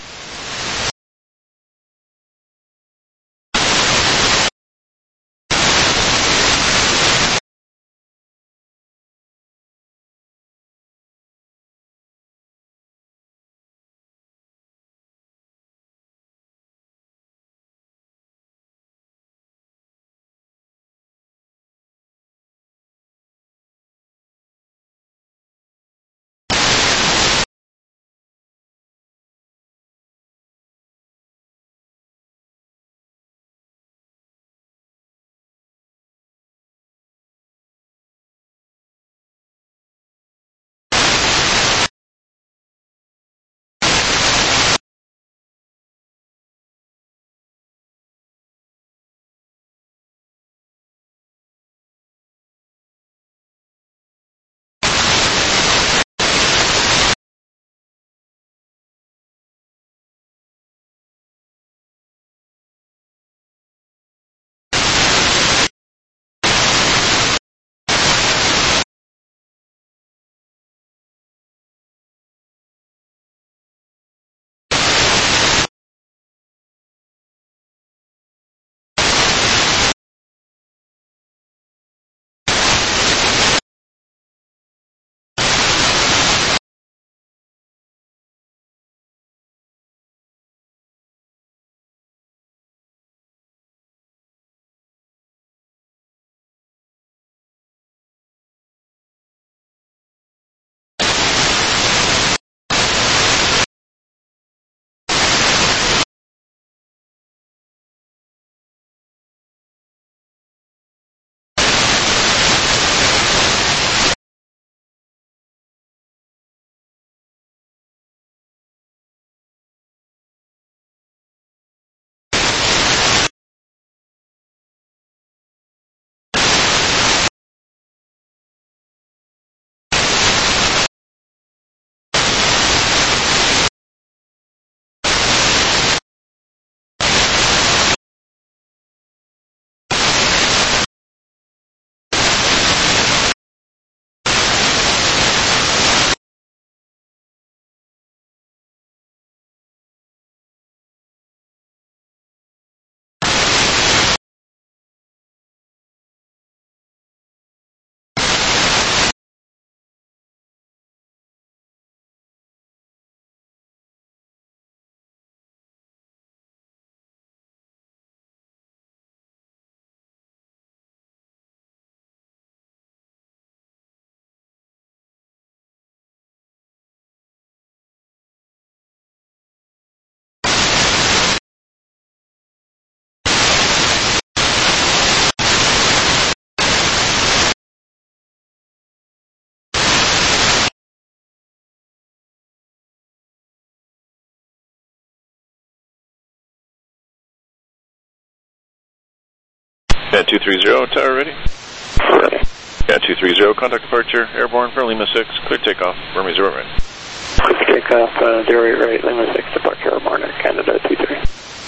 Yeah, 230, tower ready? Ready. Yeah, 230, contact departure, airborne from Lima 6, clear takeoff, runway 0 right. Clear takeoff, 08 right, Lima 6, departure airborne, Air Canada 23.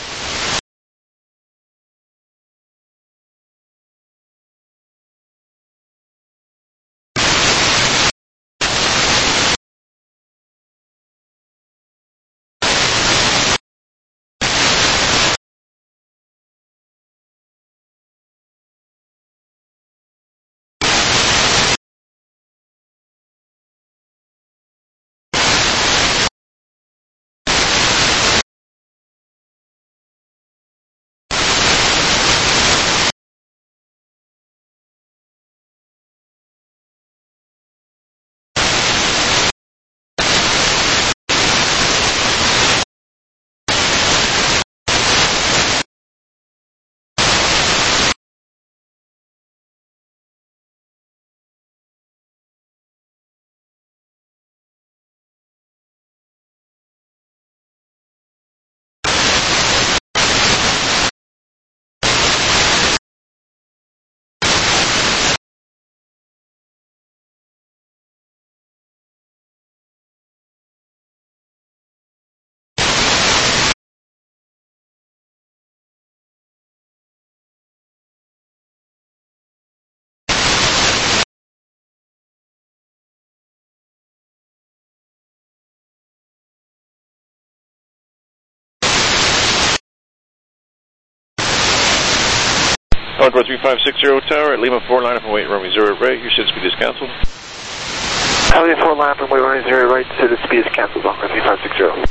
Concord 3560 tower at Lima 4, line up and wait, runway 0 right, your ship speed is cancelled. Lima 4, line up and wait, runway 0 right, so the speed is cancelled, Concord 3560.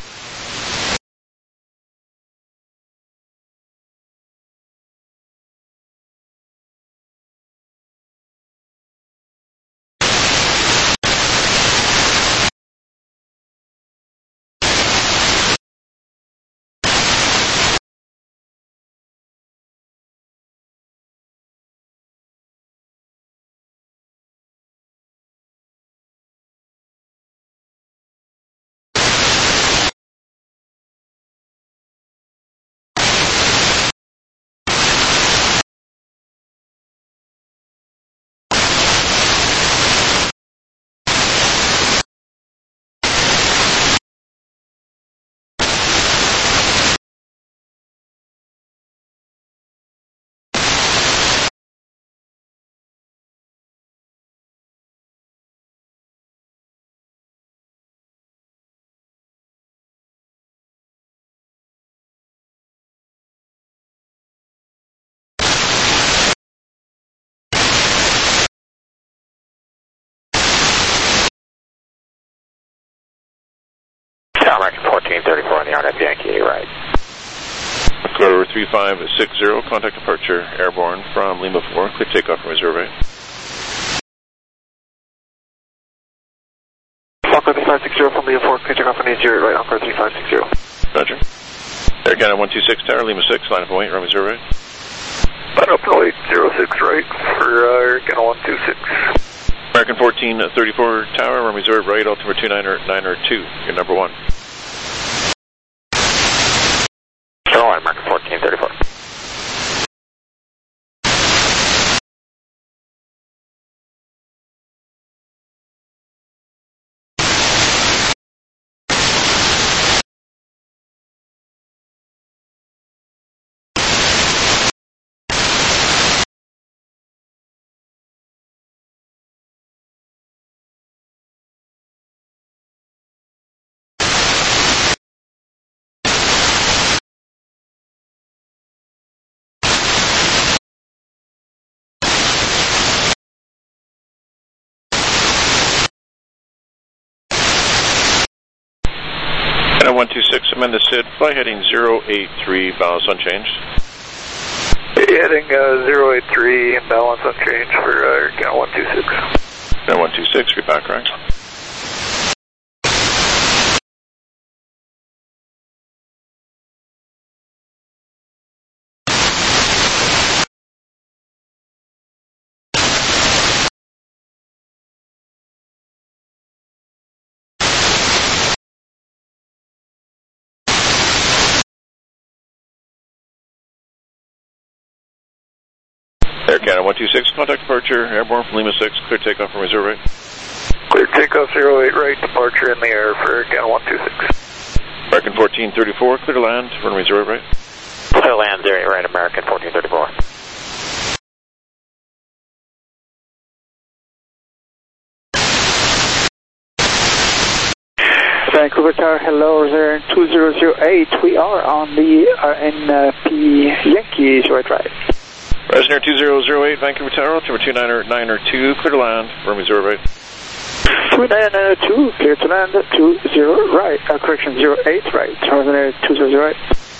American 1434 on the RNF Yankee, right. Quarter 3560, contact departure, airborne from Lima 4, clear takeoff from 0 right. Concord 3560 from Lima 4, clear takeoff on 0 right, Concord 3560. Roger. Air Canada 126 tower, Lima 6, line up and wait, runway 0 right. Line up and wait, 06 right for Air Canada 126. American 1434 tower, runway 0 right, altimeter 292, you're number 1. Carolina, American 1434. Canada 126, amend the SID, fly heading 083, balance unchanged. Heading 083 and balance unchanged for Air Canada 126. Canada 126, repack correct. Air Canada 126, contact departure, airborne from Lima 6, clear takeoff from 0 right. Clear takeoff 08 right, departure in the air for Air Canada 126. American 1434, clear to land, runway 0 right. Clear land 08 right, American 1434. Vancouver Tower, hello, there 2008. We are on the RNP Yankees, right. Resner 2008, Vancouver Tower, altimeter 2992, clear to land, runway 0 right. 2992, clear to land, 20 right, correction 08 right, Resner 2008.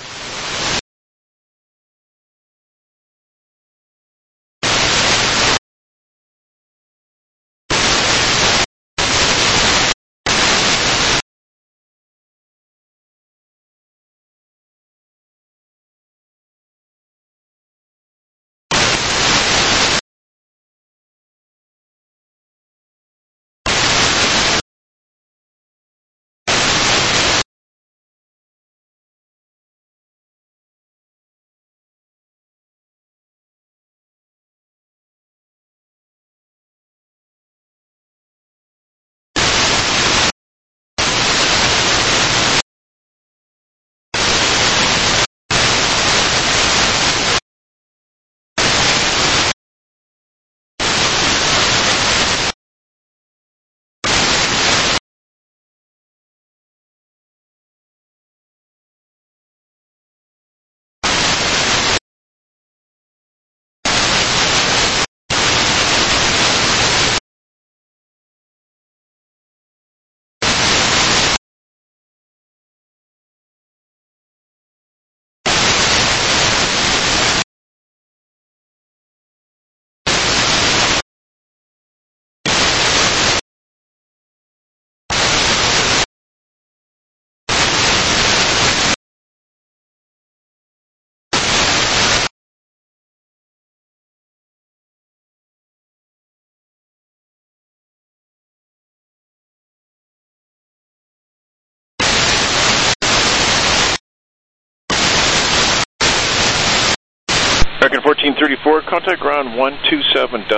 American 1434, contact ground 127.15.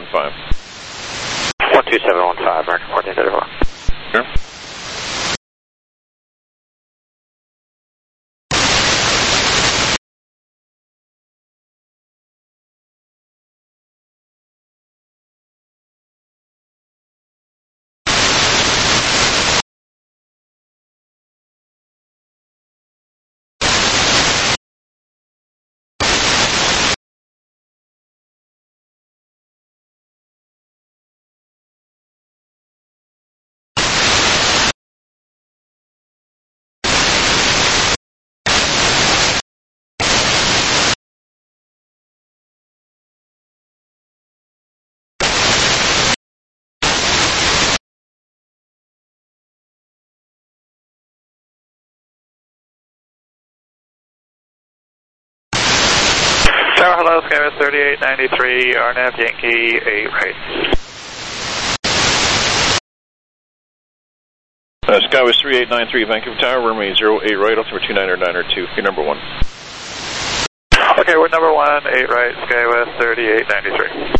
12715, American 1434. Sure. Tower, hello, Skywest 3893, RNAV Yankee 8 right. Skywest 3893, Vancouver Tower, runway 08 right, altimeter 2992, your number 1. Okay, we're number 1, 8 right, Skywest 3893.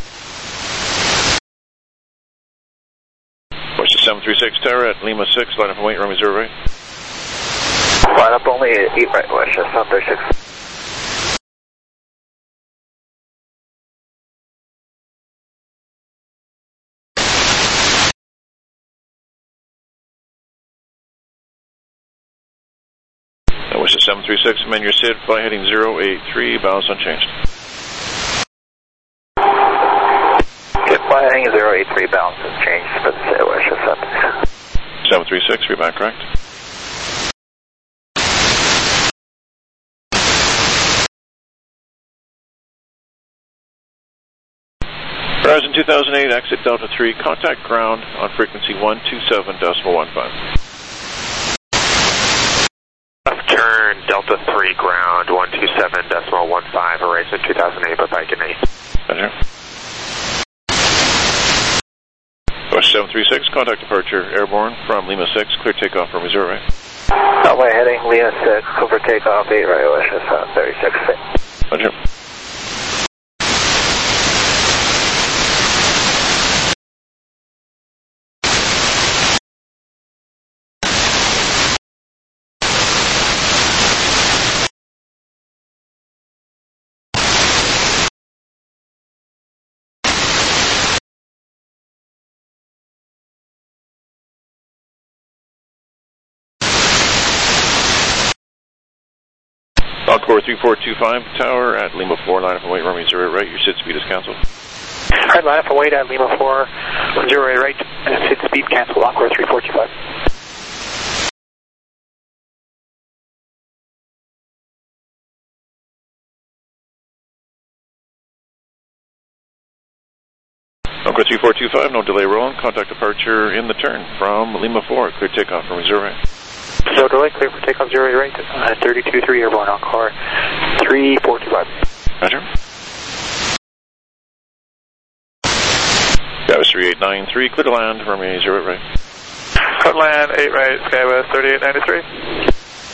What's the 736 Tower at Lima 6, line up and wait, runway 0 right. Line up only 8 right, West 736. West 736, amend your SID, fly heading 083, balance unchanged. Okay, fly heading 083, balance unchanged, but West 736, you're back, correct? Horizon 2008, exit Delta 3, contact ground on frequency 127.15. Left turn, Delta 3 ground, 127.15, Horizon 2008, bye-bye, good night. Roger. West 736, contact departure, airborne from Lima 6, clear takeoff from 0 right. Runway heading Lima 6, clear takeoff 8 right, West 736. Roger. Encore 3425 tower at Lima 4, line up and wait, runway 08 right, your SID speed is canceled. Alright, line up and wait at Lima 4, 08 right, SID speed canceled, Encore 3425. Encore 3425, no delay rolling, contact departure in the turn from Lima 4, clear takeoff, runway 08. So delay, clear for takeoff 08 right, 32-3 airborne, Encore 3425. Roger. Skywest 3893, clear to land, runway 08 right. Cut land, 8 right, Skywest 3893.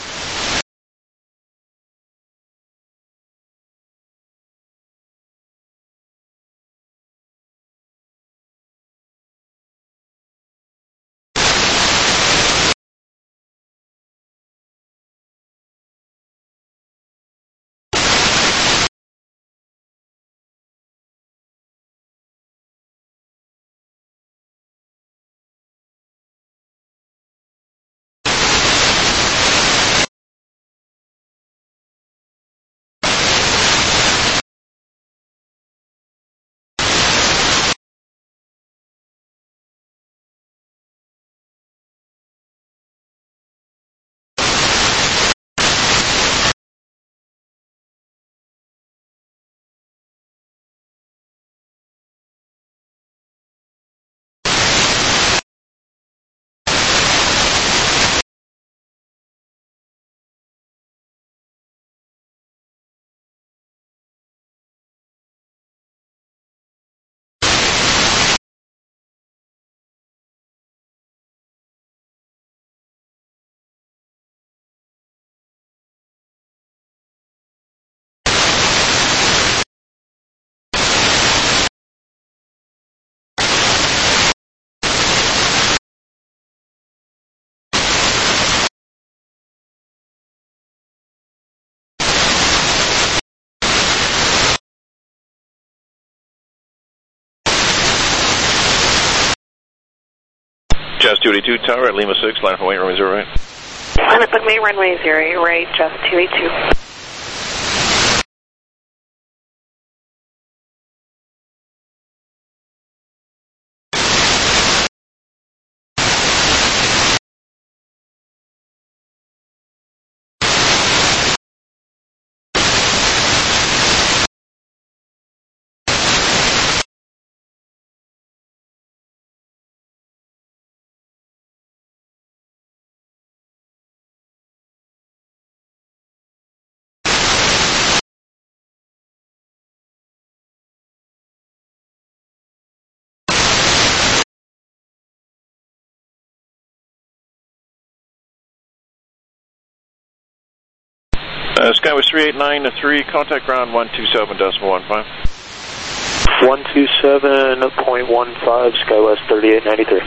Jazz 282 tower at Lima 6, line up and wait, runway 08 right. Line up and wait, runway 08 right, Jazz 282. Skywest 3893, contact ground 127.15. 127.15, Skywest 3893.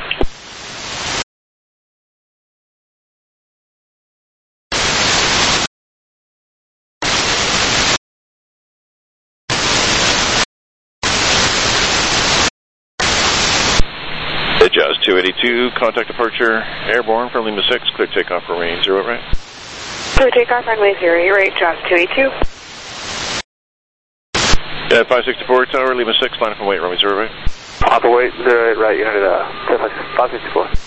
Jazz 282, contact departure airborne from Lima 6, clear takeoff for range 08 right. Clear takeoff, runway 08 right, Jazz 282. At 564 tower, Lima 6, line up and wait, runway 08 right. Up and wait, 08 right, Unit 564.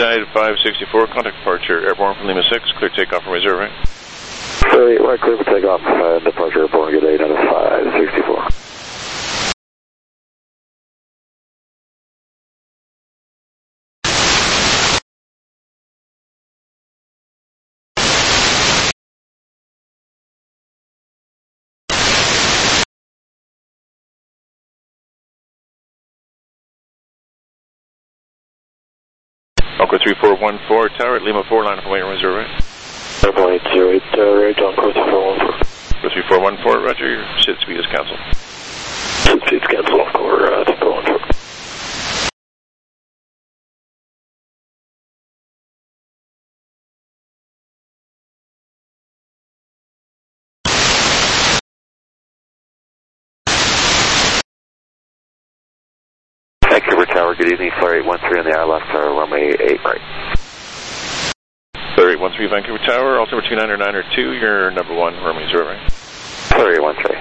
United 564, contact departure airborne from Lima 6, clear takeoff from runway 0 right. 38 right, clear for takeoff, departure airborne, good day, United 564. Uncle 3414, tower at Lima 4, line up away, runway 0 right. Airborne 808, right, Uncle 3414. 3414, roger, your sit speed is canceled. Sit speed's canceled, Uncle 3414. Vancouver Tower, good evening, Flare 813 on the ILS, runway 8 right. Flare 813, Vancouver Tower, altimeter 299 your number 1, runway 0 right. Flare 813.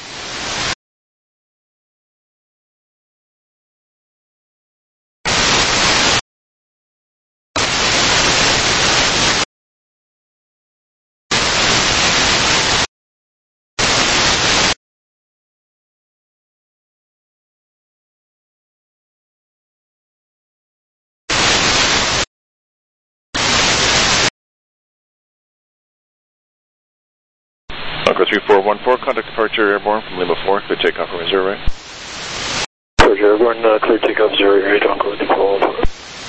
Uncle 3414, contact departure airborne from Lima 4, clear takeoff from 0 right. Departure airborne, clear takeoff 0 right, Uncle 3414.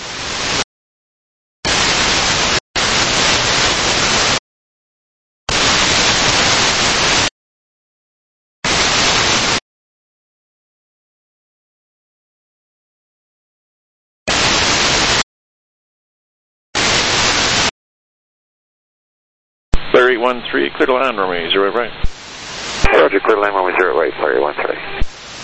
Flare 813, clear to land, runway 0 right. Roger, clear to land, runway 0 right, Flare 813.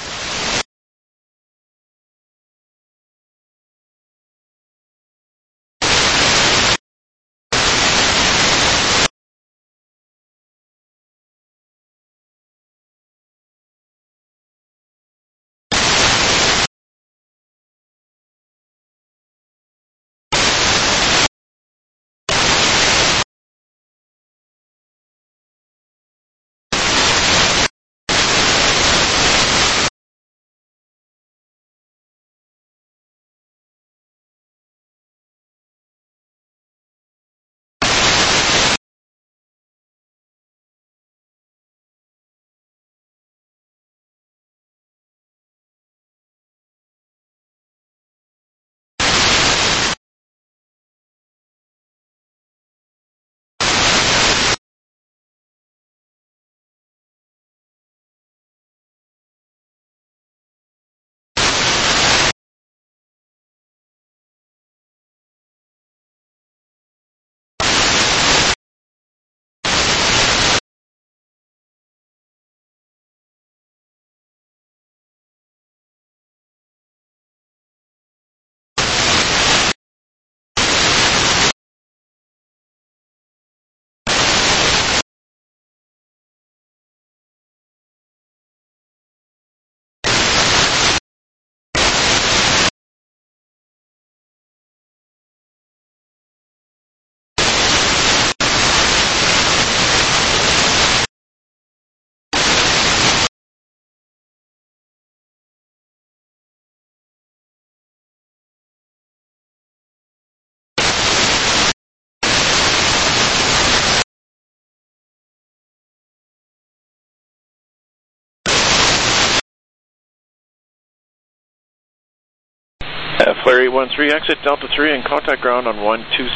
Flare 813, exit Delta 3 and contact ground on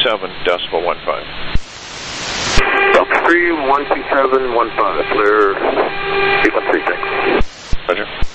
127.15. Delta 3, 127.15, Flare 813, thanks. Roger.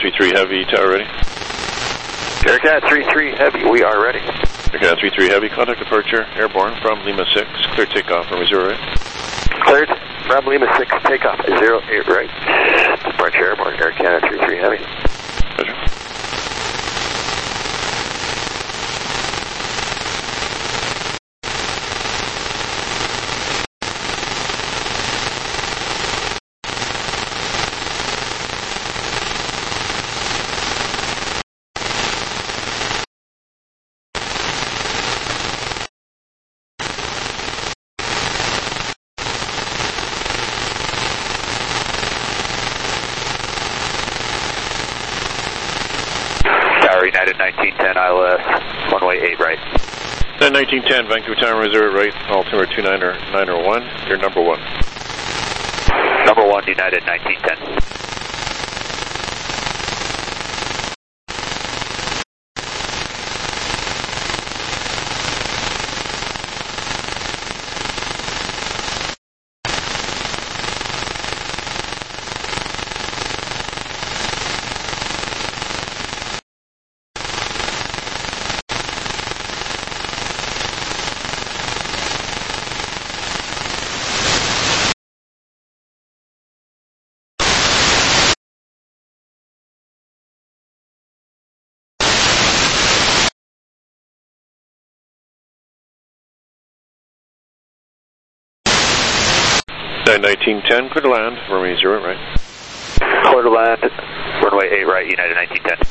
33 Heavy, tower ready. Air Canada 33 Heavy, we are ready. Air Canada 33 Heavy, contact departure, airborne from Lima 6, clear takeoff, runway 08. Cleared from Lima 6, takeoff 08 right. Departure airborne, Air Canada 33 Heavy. Pleasure. United 1910 ILS, runway 8 right. 1910, Vancouver Tower, runway 08 right, altimeter 29091, you're number 1. Number 1, United 1910. United 1910, clear to land, runway 08 right. Clear to land, runway 8 right, United 1910.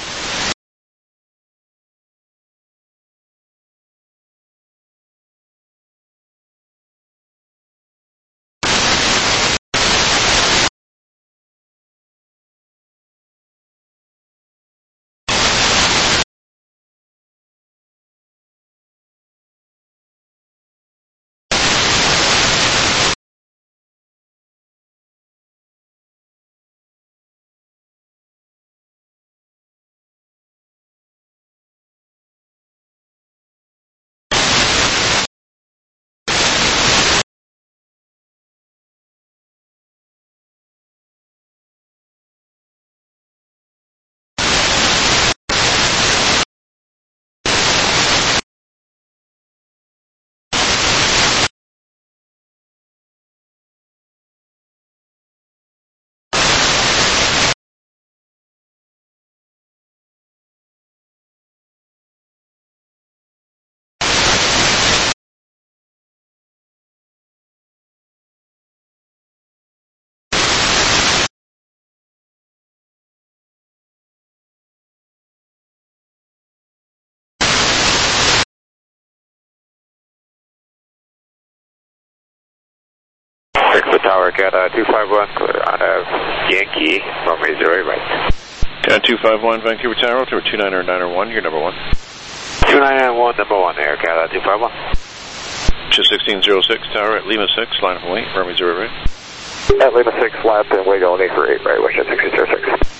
The tower, Canada 251, clear on a Yankee, runway 08 right. Canada 251, Vancouver Tower, altimeter 29091, you're number 1. 2991, number 1 there, Canada 251. 1606, tower at Lima 6, line up and wait, runway 08 right. At Lima 6, line up and wait only for 8 right, wish at 1606.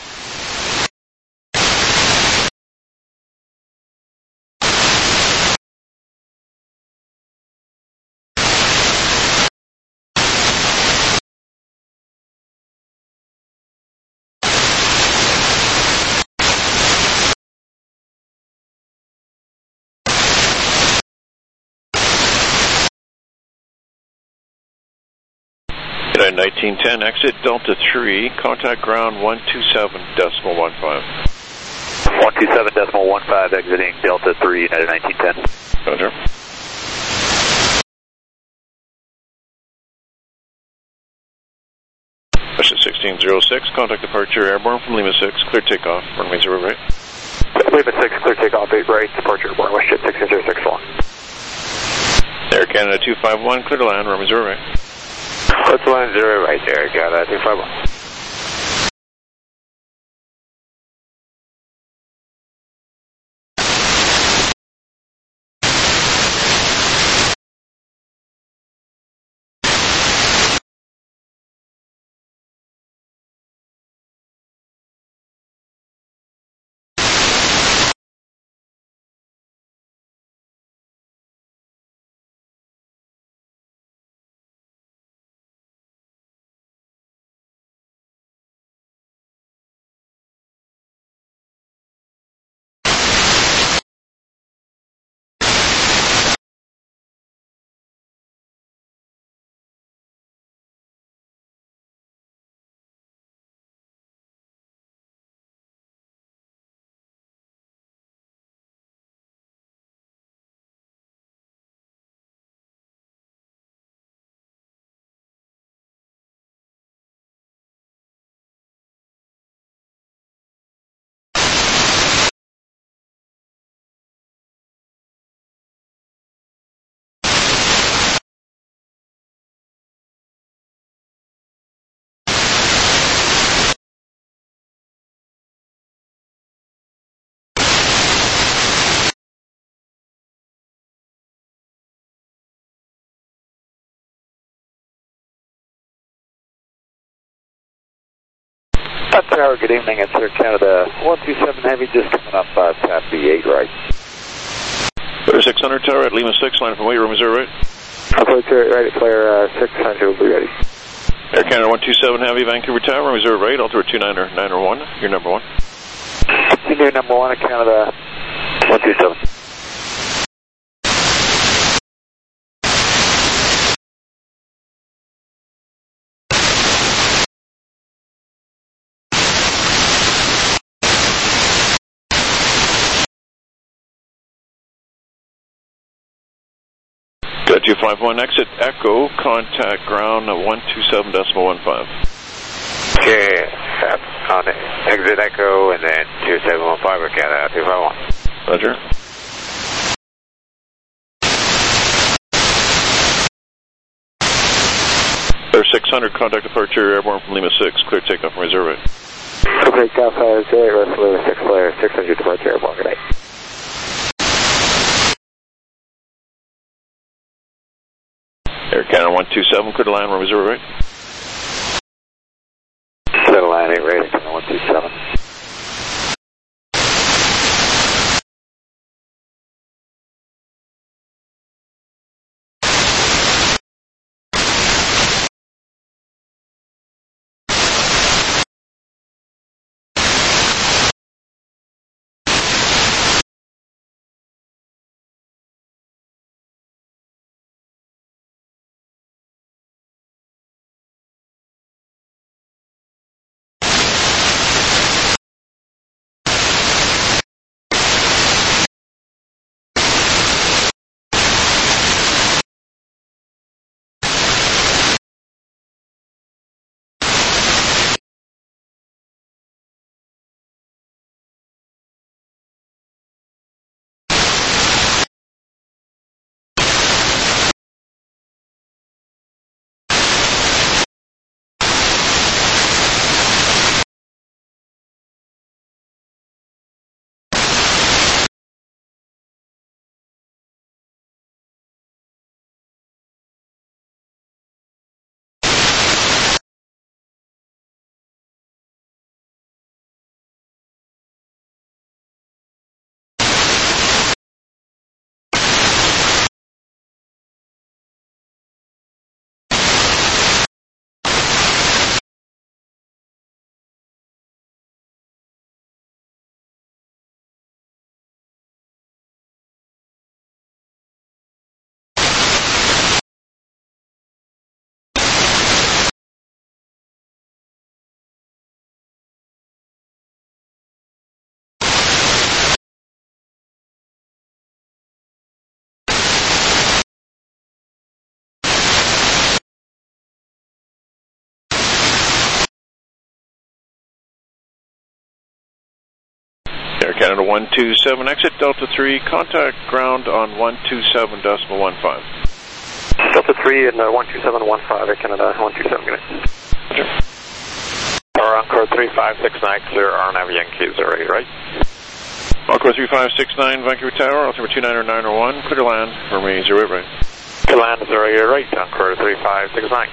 United 1910, exit Delta 3, contact ground 127.15. 127.15, exiting Delta 3, United 1910. Roger. Question 1606, contact departure airborne from Lima 6, clear takeoff, runway 0 right. Lima 6, clear takeoff 8 right, departure airborne, wish at 1606 long. Air Canada 251, clear to land, runway 0 right. Let's land 0 right there, Canada 251. Tower, good evening. It's Air Canada 127 Heavy, just coming up tap B8 right. Flare 600 Tower at Lima 6, line from weight room 0 right. Flare 2 right, Flare 600 will be ready. Air Canada 127 Heavy, Vancouver Tower, room 0 right, altimeter 291, you're number 1. You're number 1 at Canada 127. Got 251, exit Echo, contact ground 127.15. Okay, on exit Echo and then 2715 Canada 251. Roger. Flare 600, contact departure airborne from Lima 6, clear takeoff from reserve right. Okay, Alpha 0, Lima 6, Flare 600 departure airborne, good night. Air Canada 127, clear to land, room 0 right. Clear to land 8 right, Canada 127. Air Canada 127, exit Delta 3, contact ground on 127.15. Delta 3 and 12715, Air Canada 127, good night. Power Encore 3569, clear RNAV Yankee 0 right. Encore 3569, Vancouver Tower, altimeter 29901, clear to land for me 0 right. To land 0 right, Encore 3569.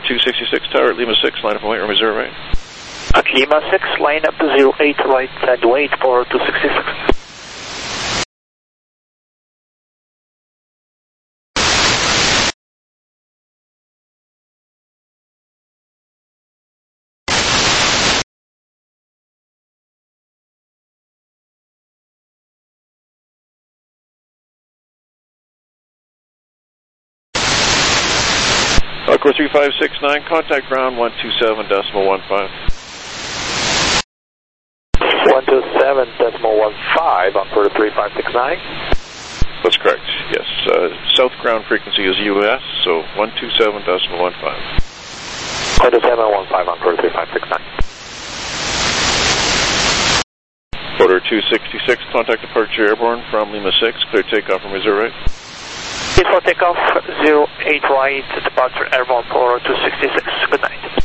266 tower at Lima 6, line up and wait, runway 0 right. At Lima 6, line up to 08 right and wait for 266. Core 3569, contact ground 127.15. 127.15 on quarter 3569. That's correct, yes. South ground frequency is US, so 127.15. 127.15 on quarter 3569. Quarter 266, contact departure airborne from Lima 6, clear takeoff from 0 right. For takeoff, 08 right, departure airborne for 266. Good night.